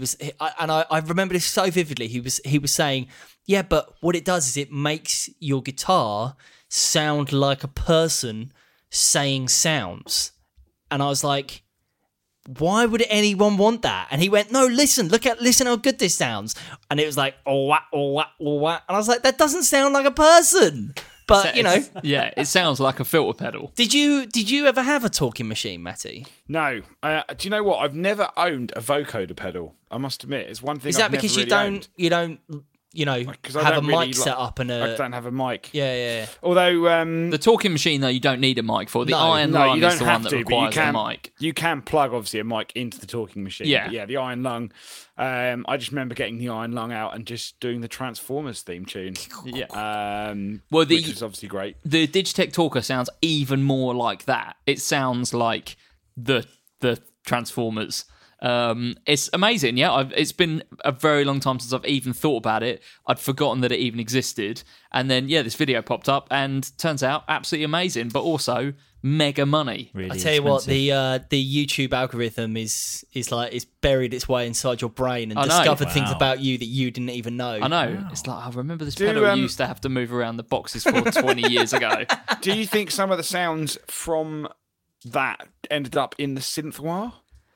I remember this so vividly. He was saying, yeah, but what it does is it makes your guitar sound like a person saying sounds. And I was like, why would anyone want that? And he went, no, listen how good this sounds. And it was like, oh, wah, oh, wah, oh, wah. And I was like, that doesn't sound like a person. But, Yeah, it sounds like a filter pedal. Did you ever have a Talking Machine, Matty? No. Do you know what? I've never owned a vocoder pedal. I must admit. It's one thing Is that I've because never really you don't have a mic set up and I don't have a mic. Yeah. Although the Talking Machine, though, you don't need a mic for. The Iron Lung is the one that requires a mic. You can plug, obviously, a mic into the Talking Machine. Yeah. But yeah, the Iron Lung. I just remember getting the Iron Lung out and just doing the Transformers theme tune. Yeah. Which is obviously great. The Digitech Talker sounds even more like that. It sounds like the Transformers. It's amazing. Yeah, it's been a very long time since I've even thought about it. I'd forgotten that it even existed, and then this video popped up, and turns out absolutely amazing, but also mega money. Really I tell you what, the YouTube algorithm is like it's buried its way inside your brain and discovered things about you that you didn't even know. I know. Wow. It's like, I remember this pedal you used to have to move around the boxes for 20 years ago. Do you think some of the sounds from that ended up in the synthwire?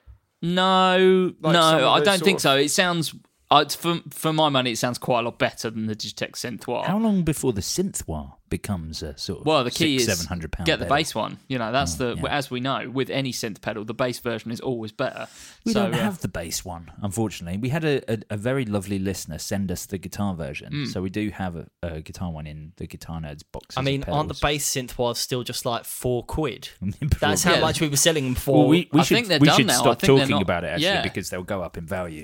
No, I don't think so. It sounds, for my money, it sounds quite a lot better than the Digitech synthwire. How long before the synthwire becomes a sort of the key is £700 get the bass one. That's as we know, with any synth pedal, the bass version is always better. We don't have the bass one, unfortunately. We had a very lovely listener send us the guitar version, so we do have a guitar one in the Guitar Nerds box. I mean, aren't the bass synthwires still just like £4? That's how much we were selling them for. Well, we should now. Stop talking about it actually because they'll go up in value.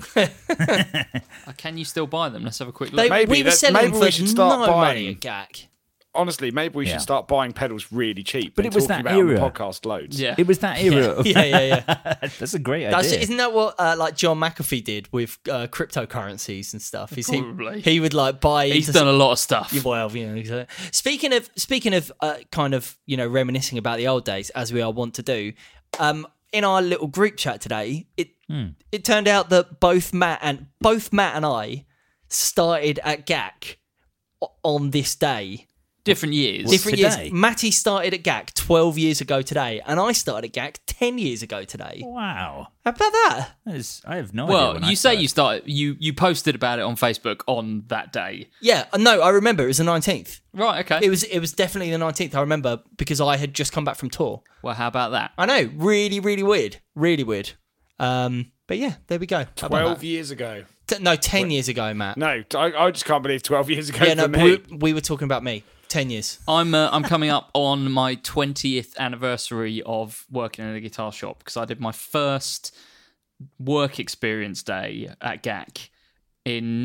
Can you still buy them? Let's have a quick look. We were selling them for no money at GAC. Honestly, maybe we should start buying pedals really cheap. But it was that era. On the podcast loads. Yeah. It was that era. Yeah. That's a great idea. Isn't that what like John McAfee did with cryptocurrencies and stuff? Probably. He would like buy. He's done a lot of stuff. Well, speaking of kind of reminiscing about the old days, as we are wont to do. In our little group chat today, it turned out that both Matt and I started at GAC on this day. Different years. Years. Matty started at GAC 12 years ago today, and I started at GAC 10 years ago today. Wow. How about that? I have no idea. Well, you say you started. You posted about it on Facebook on that day. Yeah, no, I remember. It was the 19th. Right, okay. It was definitely the 19th. I remember because I had just come back from tour. Well, how about that? I know. Really, really weird. Really weird. But yeah, there we go. 12 years ago. 10 years ago, Matt. No, I just can't believe 12 years ago. Yeah, for me. We were talking about me. 10 years. I'm coming up on my 20th anniversary of working in a guitar shop because I did my first work experience day at GAC in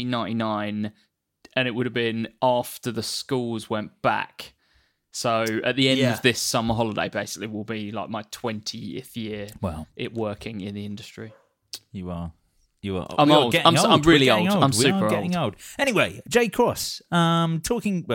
1999, and it would have been after the schools went back. So at the end of this summer holiday, basically, will be like my 20th year working in the industry. You are. I'm old. I'm really old. I'm super getting old. Anyway, Jay Cross. Talking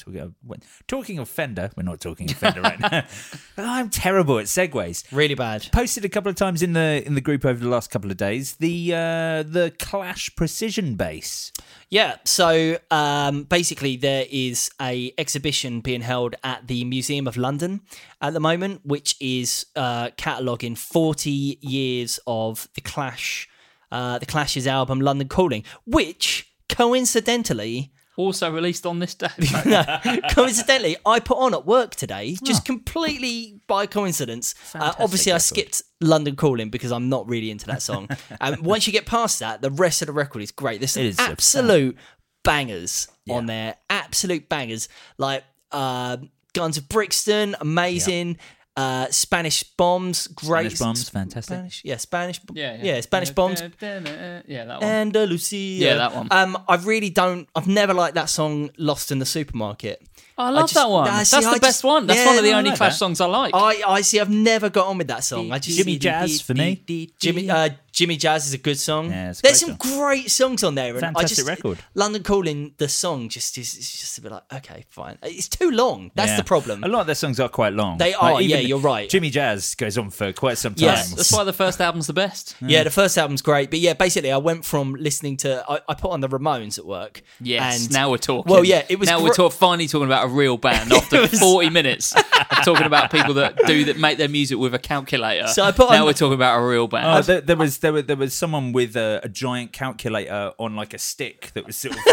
of Fender. We're not talking Fender right now. I'm terrible at segues. Really bad. Posted a couple of times in the group over the last couple of days. The Clash Precision bass. Yeah. So basically, there is a exhibition being held at the Museum of London at the moment, which is cataloguing 40 years of the Clash. The Clash's album London Calling, which coincidentally also released on this day. Coincidentally, I put on at work today, just completely by coincidence. Obviously, I skipped London Calling because I'm not really into that song. And once you get past that, the rest of the record is great. There's some absolute bangers on there, absolute bangers like Guns of Brixton, amazing. Spanish Bombs, great. Spanish Bombs, fantastic. Spanish Spanish Bombs. Yeah, that one. Andalusia. Yeah, that one. I've never liked that song, Lost in the Supermarket. I love that one. That's the best one. That's one of the only Clash songs I like. I see. I've never got on with that song. Jimmy Jazz for me. Jimmy Jazz is a good song. Yeah, there's some great songs on there. Fantastic record. London Calling, the song is just a bit like, okay, fine. It's too long. That's the problem. A lot of their songs are quite long. They are. You're right. Jimmy Jazz goes on for quite some time. Yes, that's why the first album's the best. Yeah, the first album's great. But yeah, basically, I went from listening to. I put on the Ramones at work. Yes. And now we're talking. Well, yeah, it was. Now we're finally talking about a real band after 40 minutes of talking about people that make their music with a calculator. So now we're talking about a real band. There was someone with a giant calculator on like a stick that was sort of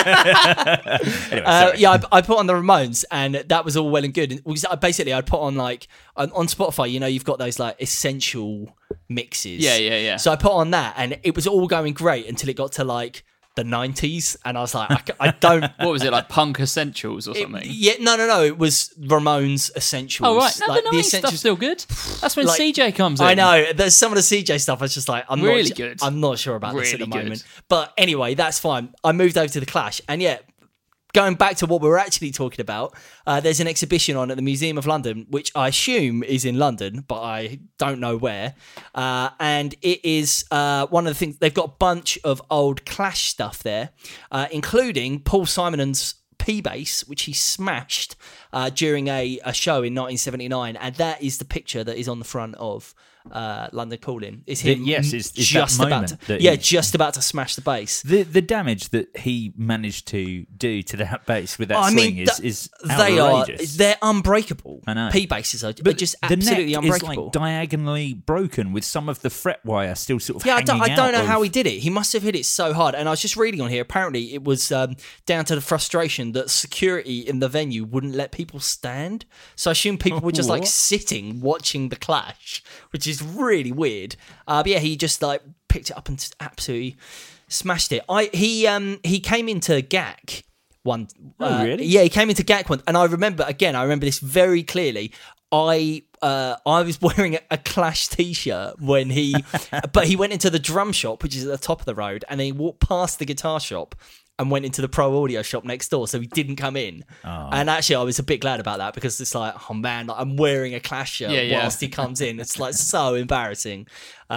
anyway, I put on the Ramones, and that was all well and good. Basically, I'd put on like on Spotify, you've got those like essential mixes. Yeah. So I put on that, and it was all going great until it got to like the 90s, and I was like, I don't. What was it, like Punk Essentials or something? No. It was Ramones Essentials. Oh right, no, like, the 90s stuff's still good. That's when CJ comes in. I know. There's some of the CJ stuff. I was just like, I'm not sure about this at the moment. But anyway, that's fine. I moved over to the Clash, and yeah, going back to what we're actually talking about, there's an exhibition on at the Museum of London, which I assume is in London, but I don't know where. And it is one of the things, they've got a bunch of old Clash stuff there, including Paul Simonon's P-Bass, which he smashed during a show in 1979. And that is the picture that is on the front of London Calling. Is him is just that about moment just about to smash the bass. The damage that he managed to do to that bass with that swing is outrageous. They're unbreakable. I know. P basses are just the absolutely neck unbreakable. is like diagonally broken with some of the fret wire still sort of I hanging don't know out how he did it. He must have hit it so hard. And I was just reading on here, apparently it was down to the frustration that security in the venue wouldn't let people stand. So I assume people were just like sitting watching the clash, which is really weird. But yeah, he just like picked it up and absolutely smashed it. He came into GAC one. Really? Yeah, he came into GAC one, and I remember this very clearly. I was wearing a Clash t-shirt when but he went into the drum shop, which is at the top of the road, and then he walked past the guitar shop and went into the Pro Audio shop next door, so he didn't come in. Oh. And actually, I was a bit glad about that, because it's like, oh man, I'm wearing a Clash shirt whilst he comes in. It's like so embarrassing.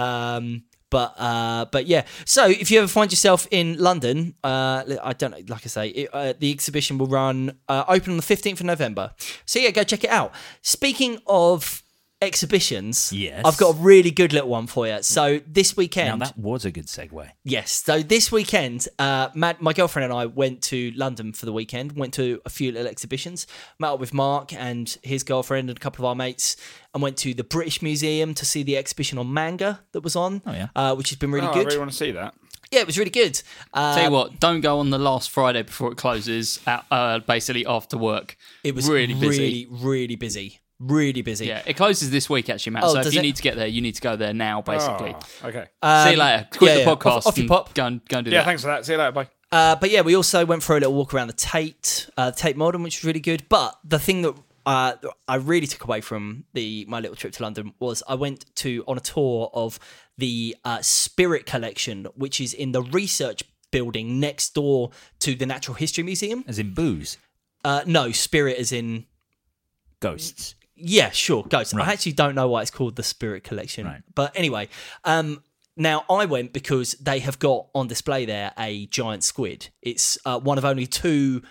But yeah. So if you ever find yourself in London, I don't know, like I say, the exhibition will run open on the 15th of November. So yeah, go check it out. Speaking of exhibitions, yes, I've got a really good little one for you. So this weekend, now that was a good segue. Yes, so this weekend, my girlfriend and I went to London for the weekend. Went to a few little exhibitions. Met up with Mark and his girlfriend and a couple of our mates, and went to the British Museum to see the exhibition on manga that was on. Oh yeah, which has been really good. I really want to see that. Yeah, it was really good. Tell you what, don't go on the last Friday before it closes. Basically after work. It was really busy. Really busy. Yeah, it closes this week, actually, Matt. So if you need to get there, you need to go there now, basically. Oh, okay. See you later. Quit the podcast. Off you pop. Go and do that. Yeah, thanks for that. See you later. Bye. But yeah, we also went for a little walk around the Tate Modern, which was really good. But the thing that I really took away from my little trip to London was I went on a tour of the Spirit Collection, which is in the research building next door to the Natural History Museum. As in booze? No, Spirit as in ghosts. Yeah, sure, ghosts. Right. I actually don't know why it's called the Spirit Collection. Right. But anyway, now I went because they have got on display there a giant squid. It's one of only two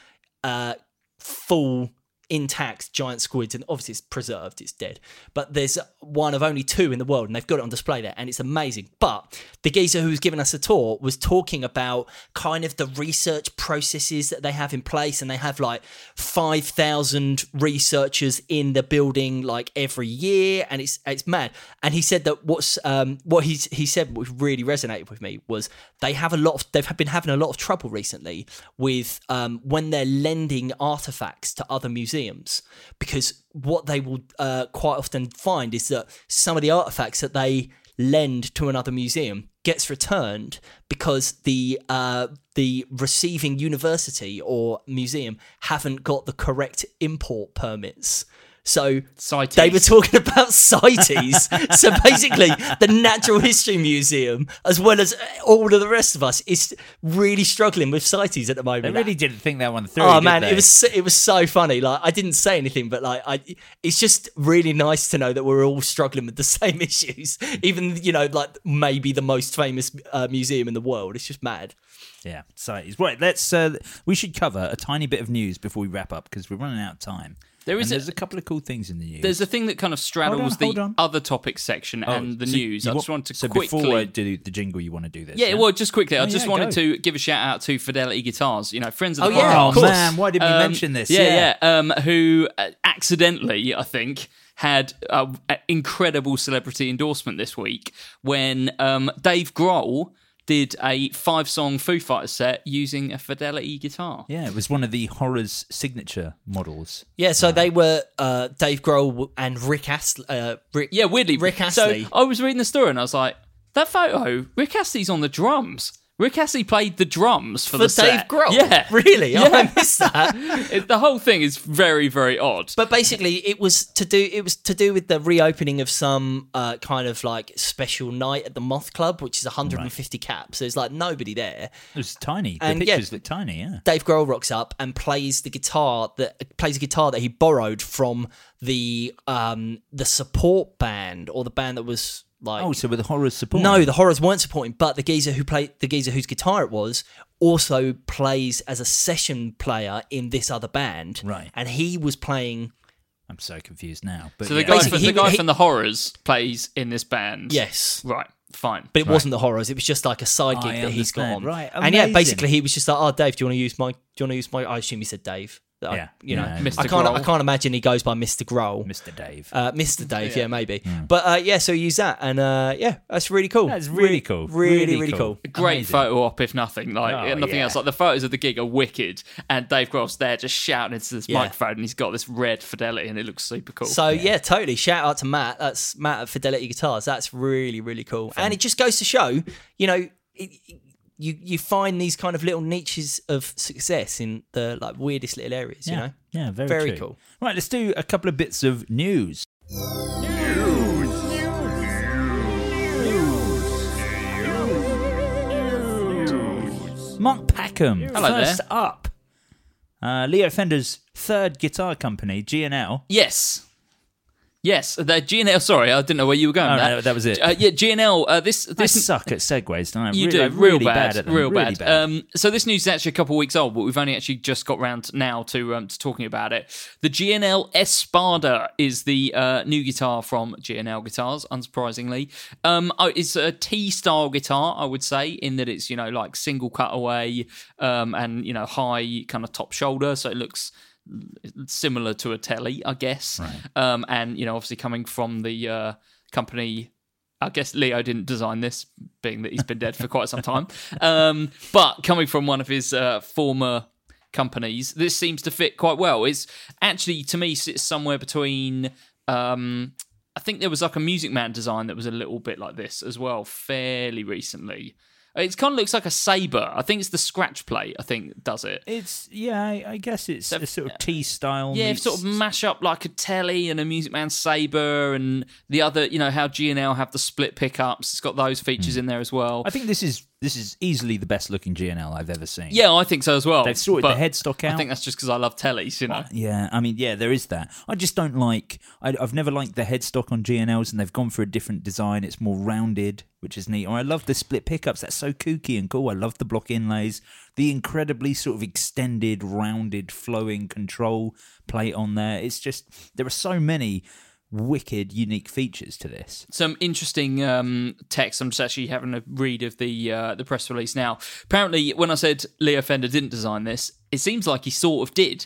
full intact giant squids, and obviously it's preserved, it's dead, but there's one of only two in the world, and they've got it on display there, and it's amazing. But the geezer who was giving us a tour was talking about kind of the research processes that they have in place, and they have like 5,000 researchers in the building like every year, and it's mad. And he said that what he said, which really resonated with me, was they've been having a lot of trouble recently with when they're lending artifacts to other museums, because what they will quite often find is that some of the artifacts that they lend to another museum gets returned because the receiving university or museum haven't got the correct import permits. So CITES. They were talking about CITES. So basically, the Natural History Museum, as well as all of the rest of us, is really struggling with CITES at the moment. They really didn't think that one through. Oh man, did they? it was so funny. Like, I didn't say anything, but like it's just really nice to know that we're all struggling with the same issues. Even like maybe the most famous museum in the world. It's just mad. Yeah, CITES. Right, let's. We should cover a tiny bit of news before we wrap up because we're running out of time. There's a couple of cool things in the news. There's a thing that kind of straddles the other topics section and the news. I just want to quickly... before I do the jingle, you want to do this? Yeah, well, just quickly. I just wanted to give a shout out to Fidelity Guitars, friends of the podcast. Oh, man, why didn't we mention this? Who accidentally, I think, had an incredible celebrity endorsement this week when Dave Grohl did a 5-song Foo Fighters set using a Fidelity guitar. Yeah, it was one of the Horror's signature models. Yeah, so they were Dave Grohl and Rick Astley. Weirdly. Rick Astley. So I was reading the story and I was like, that photo, Rick Astley's on the drums. Rick Astley played the drums for the Dave set. Grohl. Yeah, really? Yeah. Oh, I missed that. The whole thing is very, very odd. But basically, it was to do with the reopening of some kind of like special night at the Moth Club, which is 150 caps. There's like nobody there. It was tiny. And the pictures look tiny. Yeah. Dave Grohl rocks up and plays a guitar that he borrowed from the support band, or the band that was. Like, so were the Horrors supporting? No, the Horrors weren't supporting, but the geezer whose guitar it was also plays as a session player in this other band. Right. And he was playing... I'm so confused now. But so the guy from the Horrors plays in this band? Yes. Right, fine. But it wasn't the Horrors, it was just like a side gig that he's got on. Right, and yeah, basically he was just like, oh, Dave, do you want to use my... I assume he said Dave. Mr. I can't imagine he goes by Mr. Grohl. Mr. Dave. Mr. Dave, yeah, maybe. But so use that, and that's really cool. That's really cool. Really cool. A great photo op, if nothing. Nothing else. Like the photos of the gig are wicked, and Dave Grohl's there just shouting into this microphone, and he's got this red Fidelity, and it looks super cool. So totally. Shout out to Matt. That's Matt at Fidelity Guitars. That's really, really cool. And it just goes to show, You find these kind of little niches of success in the like weirdest little areas, you know? Yeah, very cool. Right, let's do a couple of bits of news. Mark Packham. Hello first there. up. Leo Fender's third guitar company, G&L. Yes, the G&L. Sorry, I didn't know where you were going. No, that was it. G&L. This I suck at segues, don't I? You really, do really real bad at them. real really bad. So this news is actually a couple of weeks old, but we've only actually just got round now to talking about it. The G&L Espada is the new guitar from G&L Guitars. Unsurprisingly, it's a T-style guitar, I would say, in that it's like single cutaway and high kind of top shoulder, so it looks similar to a Telly, I guess. Right. And obviously coming from the company, I guess Leo didn't design this, being that he's been dead for quite some time. But coming from one of his former companies, this seems to fit quite well. It's actually, to me, sits somewhere between... I think there was like a Music Man design that was a little bit like this as well, fairly recently. It kind of looks like a Sabre. I think it's the scratch plate, I think, does it. I guess it's a sort of T-style. Yeah, sort of mash up like a Telly and a Music Man Sabre, and the other, how G&L have the split pickups. It's got those features in there as well. I think this is easily the best looking G&L I've ever seen. Yeah, I think so as well. They've sorted the headstock out. I think that's just because I love Tellys, Yeah, there is that. I just don't like... I've never liked the headstock on G&Ls, and they've gone for a different design. It's more rounded, which is neat. Or I love the split pickups. That's so kooky and cool. I love the block inlays. The incredibly sort of extended, rounded, flowing control plate on there. It's just... There are so many... wicked, unique features to this. Some interesting text. I'm just actually having a read of the press release now. Apparently, when I said Leo Fender didn't design this, it seems like he sort of did.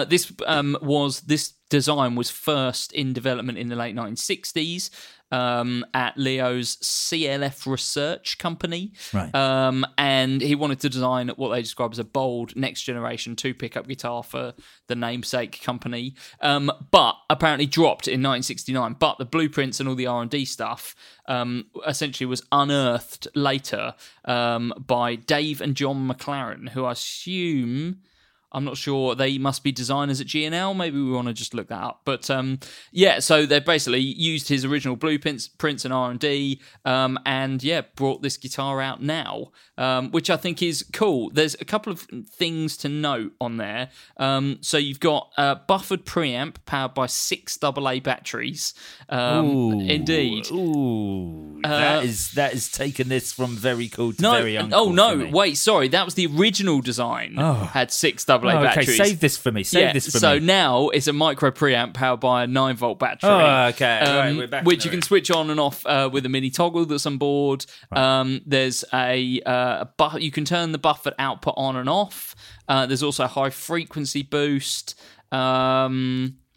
This design was first in development in the late 1960s. At Leo's CLF Research Company. Right. And he wanted to design what they describe as a bold next generation 2-pickup guitar for the namesake company. But apparently dropped in 1969. But the blueprints and all the R&D stuff essentially was unearthed later by Dave and John McLaren, who I assume... I'm not sure. They must be designers at G&L. Maybe we want to just look that up. But so they basically used his original blueprints and R&D and brought this guitar out now, which I think is cool. There's a couple of things to note on there. So you've got a buffered preamp powered by 6 AA batteries. Indeed. Ooh. That is taking this from very cool to very uncool. Oh, no. Wait, sorry. That was the original design. Had 6 AA batteries. Okay, save this for me. So now it's a micro preamp powered by a 9-volt battery. Oh, okay. Right, we're back which you can switch on and off with a mini toggle that's on board. Right. There's you can turn the buffered output on and off. There's also a high frequency boost.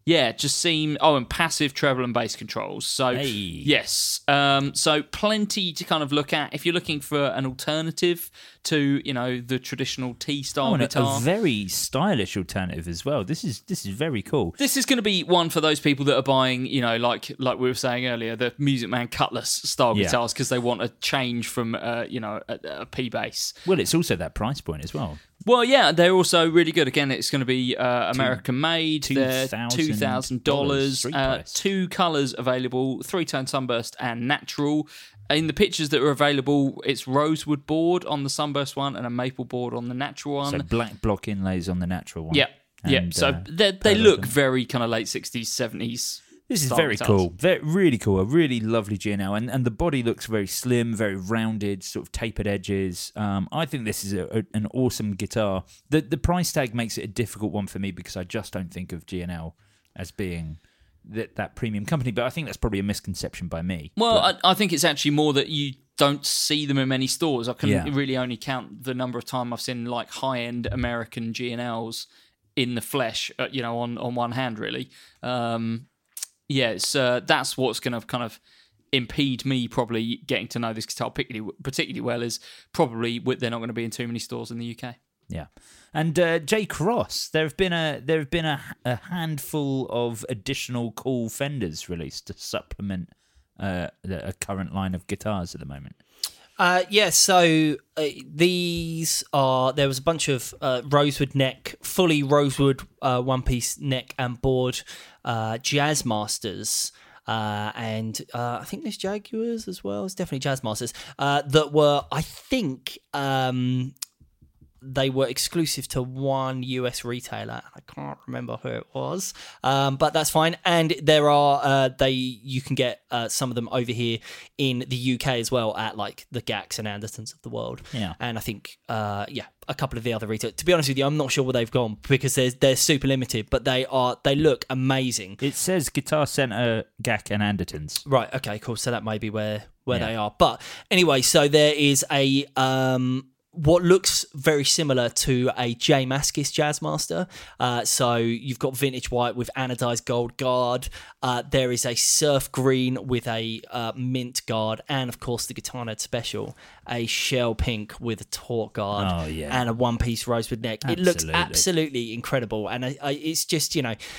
just seem... Oh, and passive treble and bass controls. So, yes. So plenty to kind of look at. If you're looking for an alternative to, the traditional T-style guitar. A very stylish alternative as well. This is very cool. This is going to be one for those people that are buying, like we were saying earlier, the Music Man Cutlass style guitars because they want a change from, a P bass. Well, it's also that price point as well. Well, yeah, they're also really good. Again, it's going to be American made. They're $2,000. 2 colours available: 3-tone sunburst and natural. In the pictures that are available, it's rosewood board on the sunburst one and a maple board on the natural one. So black block inlays on the natural one. Yeah. So they look very kind of late 60s, 70s. This is very cool. Really cool. A really lovely G&L. And the body looks very slim, very rounded, sort of tapered edges. I think this is an awesome guitar. The price tag makes it a difficult one for me because I just don't think of G&L as being that premium company. But I think that's probably a misconception by me. Well, I think it's actually more that you don't see them in many stores. I can really only count the number of times I've seen like high-end American G&Ls in the flesh, on one hand, really. That's what's going to kind of impede me probably getting to know this guitar particularly well is probably they're not going to be in too many stores in the UK. Yeah, and J. Cross, there have been a handful of additional cool Fenders released to supplement a current line of guitars at the moment. So these are... There was a bunch of rosewood neck, fully rosewood one-piece neck and board Jazzmasters, and I think there's Jaguars as well. It's definitely Jazzmasters that were, I think... they were exclusive to one US retailer. I can't remember who it was, but that's fine. And there are you can get some of them over here in the UK as well at like the Gax and Andertons of the world. Yeah, and I think a couple of the other retailers. To be honest with you, I'm not sure where they've gone because they're super limited, but they look amazing. It says Guitar Center, GAC, and Andertons. Right. Okay. Cool. So that may be where they are. But anyway, so there is a what looks very similar to a J. Mascis Jazzmaster. So you've got vintage white with anodized gold guard. There is a surf green with a mint guard. And, of course, the Guitar Nerd Special, a shell pink with a taut guard and a one-piece rosewood neck. Absolutely. It looks absolutely incredible. And it's just,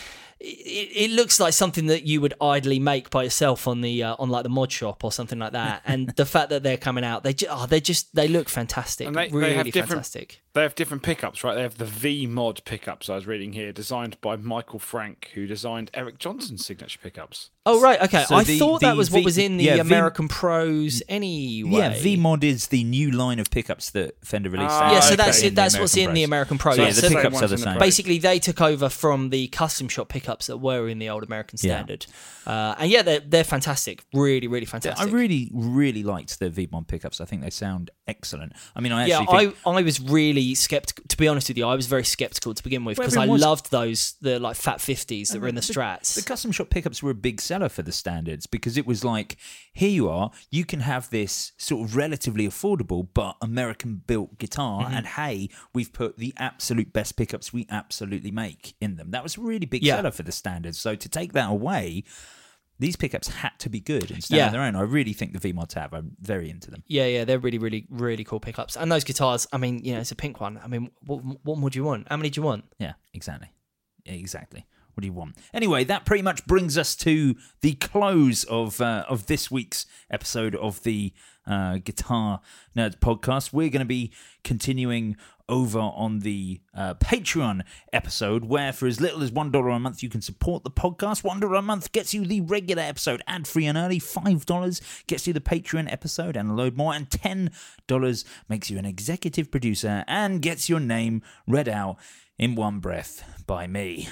it looks like something that you would idly make by yourself on the like the mod shop or something like that. And the fact that they're coming out, they look fantastic. And they have fantastic. They have different pickups, right? They have the V mod pickups I was reading here, designed by Michael Frank, who designed Eric Johnson's signature pickups. Oh, right, okay. So I thought that was what was in the American Pros anyway. Yeah, V mod is the new line of pickups that Fender released. So that's what's in the American Pros. So the pickups are the same. Basically, they took over from the custom shop pickups that were in the old American Standard. And they're fantastic. Really, really fantastic. I really, really liked the V mod pickups. I think they sound excellent. I mean, I was really skeptical. To be honest with you, I was very skeptical to begin with because I loved the like Fat 50s that were in the Strats. The custom shop pickups were a big seller for the Standards because it was like, here you are, you can have this sort of relatively affordable but American built guitar, and hey, we've put the absolute best pickups we absolutely make in them. That was a really big seller for the Standards. So to take that away, these pickups had to be good and stand on their own. I really think the V-Mods have. I'm very into them. Yeah, they're really, really, really cool pickups. And those guitars, I mean, it's a pink one. I mean, what more do you want? How many do you want? Yeah, exactly. What do you want? Anyway, that pretty much brings us to the close of this week's episode of the Guitar Nerds podcast. We're going to be continuing over on the Patreon episode, where for as little as $1 a month you can support the podcast. $1 a month gets you the regular episode ad-free and early. $5 gets you the Patreon episode and a load more, and $10 makes you an executive producer and gets your name read out in one breath by me.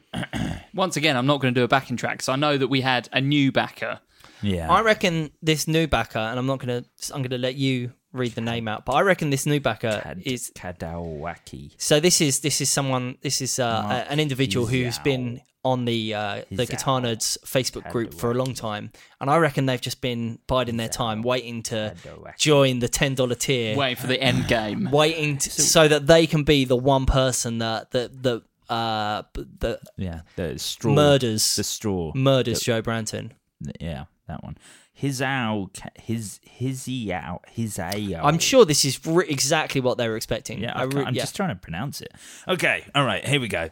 Once again, I'm not going to do a backing track, so I know that we had a new backer. Yeah, I reckon this new backer, and I'm going to let you read the name out, but I reckon this new backer is Kadawaki. So this is someone. This is an individual who's been on the Guitar Nerds Facebook group for a long time, and I reckon they've just been biding their time, waiting to join the $10 tier, waiting for the end game, so that they can be the one person that the straw murders Joe Branton. Yeah, that one. Hizao. I'm sure this is exactly what they were expecting. Yeah, I'm just trying to pronounce it. Okay, all right, here we go.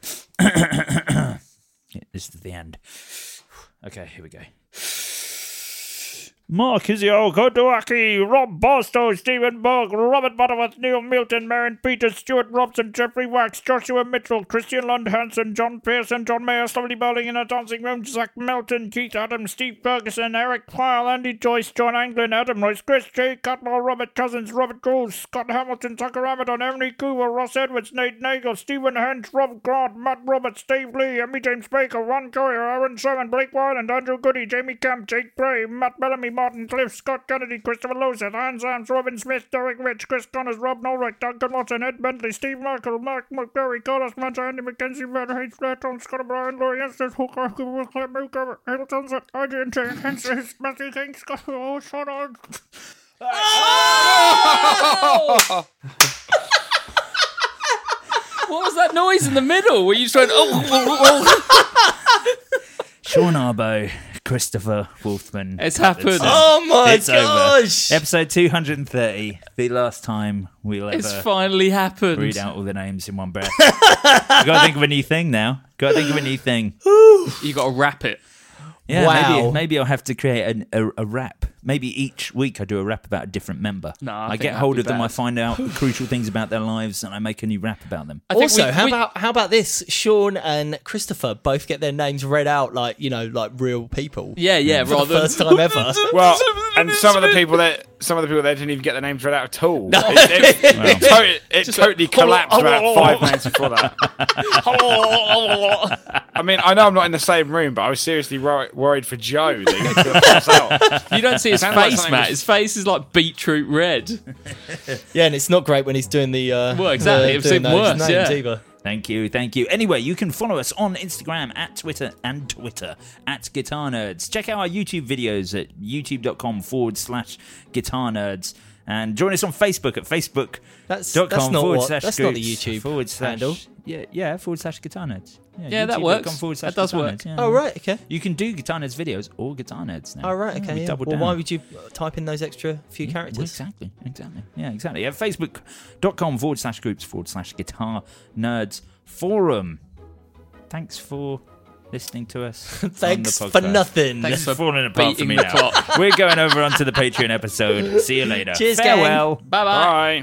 This is the end. Okay, here we go. Mark Hizio, Kotoaki, Rob Barstow, Stephen Berg, Robert Butterworth, Neil Milton, Marion Peters, Stuart Robson, Jeffrey Wax, Joshua Mitchell, Christian Lund Hansen, John Pearson, John Mayer, Sully Bowling in a Dancing Room, Zach Melton, Keith Adams, Steve Ferguson, Eric Pyle, Andy Joyce, John Anglin, Adam Royce, Chris J. Cutmore, Robert Cousins, Robert Gould, Scott Hamilton, Tucker Amadon, Emily Coover, Ross Edwards, Nate Nagel, Stephen Hench, Rob Grant, Matt Roberts, Steve Lee, Emmy James Baker, Ron Coyer, Aaron Sherman, Blake Wyland, Andrew Goody, Jamie Camp, Jake Bray, Matt Bellamy, Martin Cliff, Scott Kennedy, Christopher Loseth, Anne Sams, Robin Smith, Derek Rich, Chris Connors, Rob Nolrick, Duncan Watson, Ed Bentley, Steve Merkel, Mark McGarry, Carlos Manta, Andy McKenzie, Van Hayes, Tom Scott O'Brien, Laurie Ensters, Hooker, Hamilton, Adrian J. Henson, Matthew King, Scott, Sean on. What was that noise in the middle? Were you trying? Sean Arbo, Christopher Wolfman. It's happened. Oh my it's gosh! Over. Episode 230. The last time we'll ever. It's finally happened. Read out all the names in one breath. You got to think of a new thing now. You got to wrap it. Yeah, wow. Maybe I'll have to create a rap. Maybe each week I do a rap about a different member. No, I get hold of them, I find out crucial things about their lives, and I make a new rap about them. Also, how about this? Sean and Christopher both get their names read out like real people. Yeah, for the first time ever. Well, and some of the people there didn't even get their names read out at all. No. It totally collapsed about 5 minutes before that. I mean, I know I'm not in the same room, but I was seriously worried for Joe that he was going to pass out. You don't see his face, Matt. His face is like beetroot red. Yeah, and it's not great when he's doing the... well, exactly. It's even worse, either. Thank you. Anyway, you can follow us on Instagram, at Twitter, at Guitar Nerds. Check out our YouTube videos at youtube.com/Guitar Nerds. And join us on Facebook at facebook.com/. That's not the YouTube handle. Yeah, /Guitar Nerds. Yeah, that works. That does work. Yeah. Oh, right, okay. You can do Guitar Nerds videos or Guitar Nerds now. Oh, right, okay. Yeah. Well, why would you type in those extra few characters? Well, exactly. Yeah, exactly. At facebook.com/groups/Guitar Nerds Forum. Thanks for listening to us. Thanks for nothing. Thanks for falling apart for me now. We're going over onto the Patreon episode. See you later. Cheers, farewell. Gang. Bye.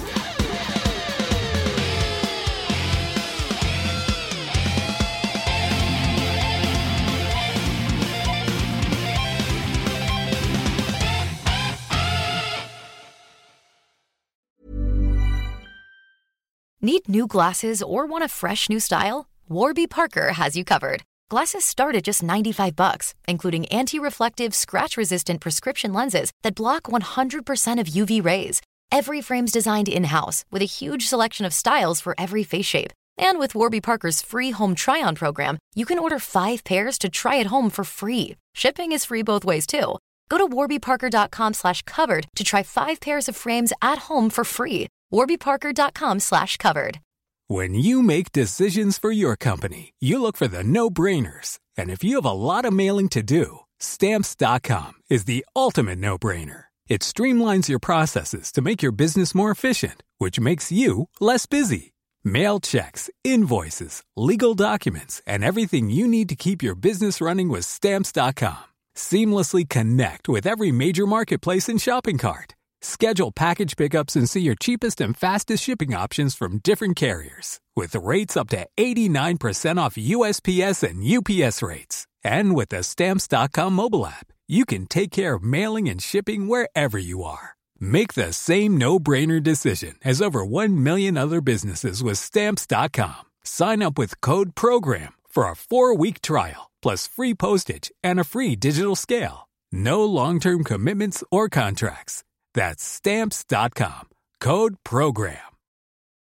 Need new glasses or want a fresh new style? Warby Parker has you covered. Glasses start at just $95, including anti-reflective, scratch-resistant prescription lenses that block 100% of UV rays. Every frame's designed in-house with a huge selection of styles for every face shape. And with Warby Parker's free home try-on program, you can order 5 pairs to try at home for free. Shipping is free both ways, too. Go to warbyparker.com/covered to try 5 pairs of frames at home for free. warbyparker.com/covered. When you make decisions for your company, you look for the no-brainers. And if you have a lot of mailing to do, Stamps.com is the ultimate no-brainer. It streamlines your processes to make your business more efficient, which makes you less busy. Mail checks, invoices, legal documents, and everything you need to keep your business running with Stamps.com. Seamlessly connect with every major marketplace and shopping cart. Schedule package pickups and see your cheapest and fastest shipping options from different carriers. With rates up to 89% off USPS and UPS rates. And with the Stamps.com mobile app, you can take care of mailing and shipping wherever you are. Make the same no-brainer decision as over 1 million other businesses with Stamps.com. Sign up with code PROGRAM for a 4-week trial, plus free postage and a free digital scale. No long-term commitments or contracts. That's Stamps.com. Code PROGRAM.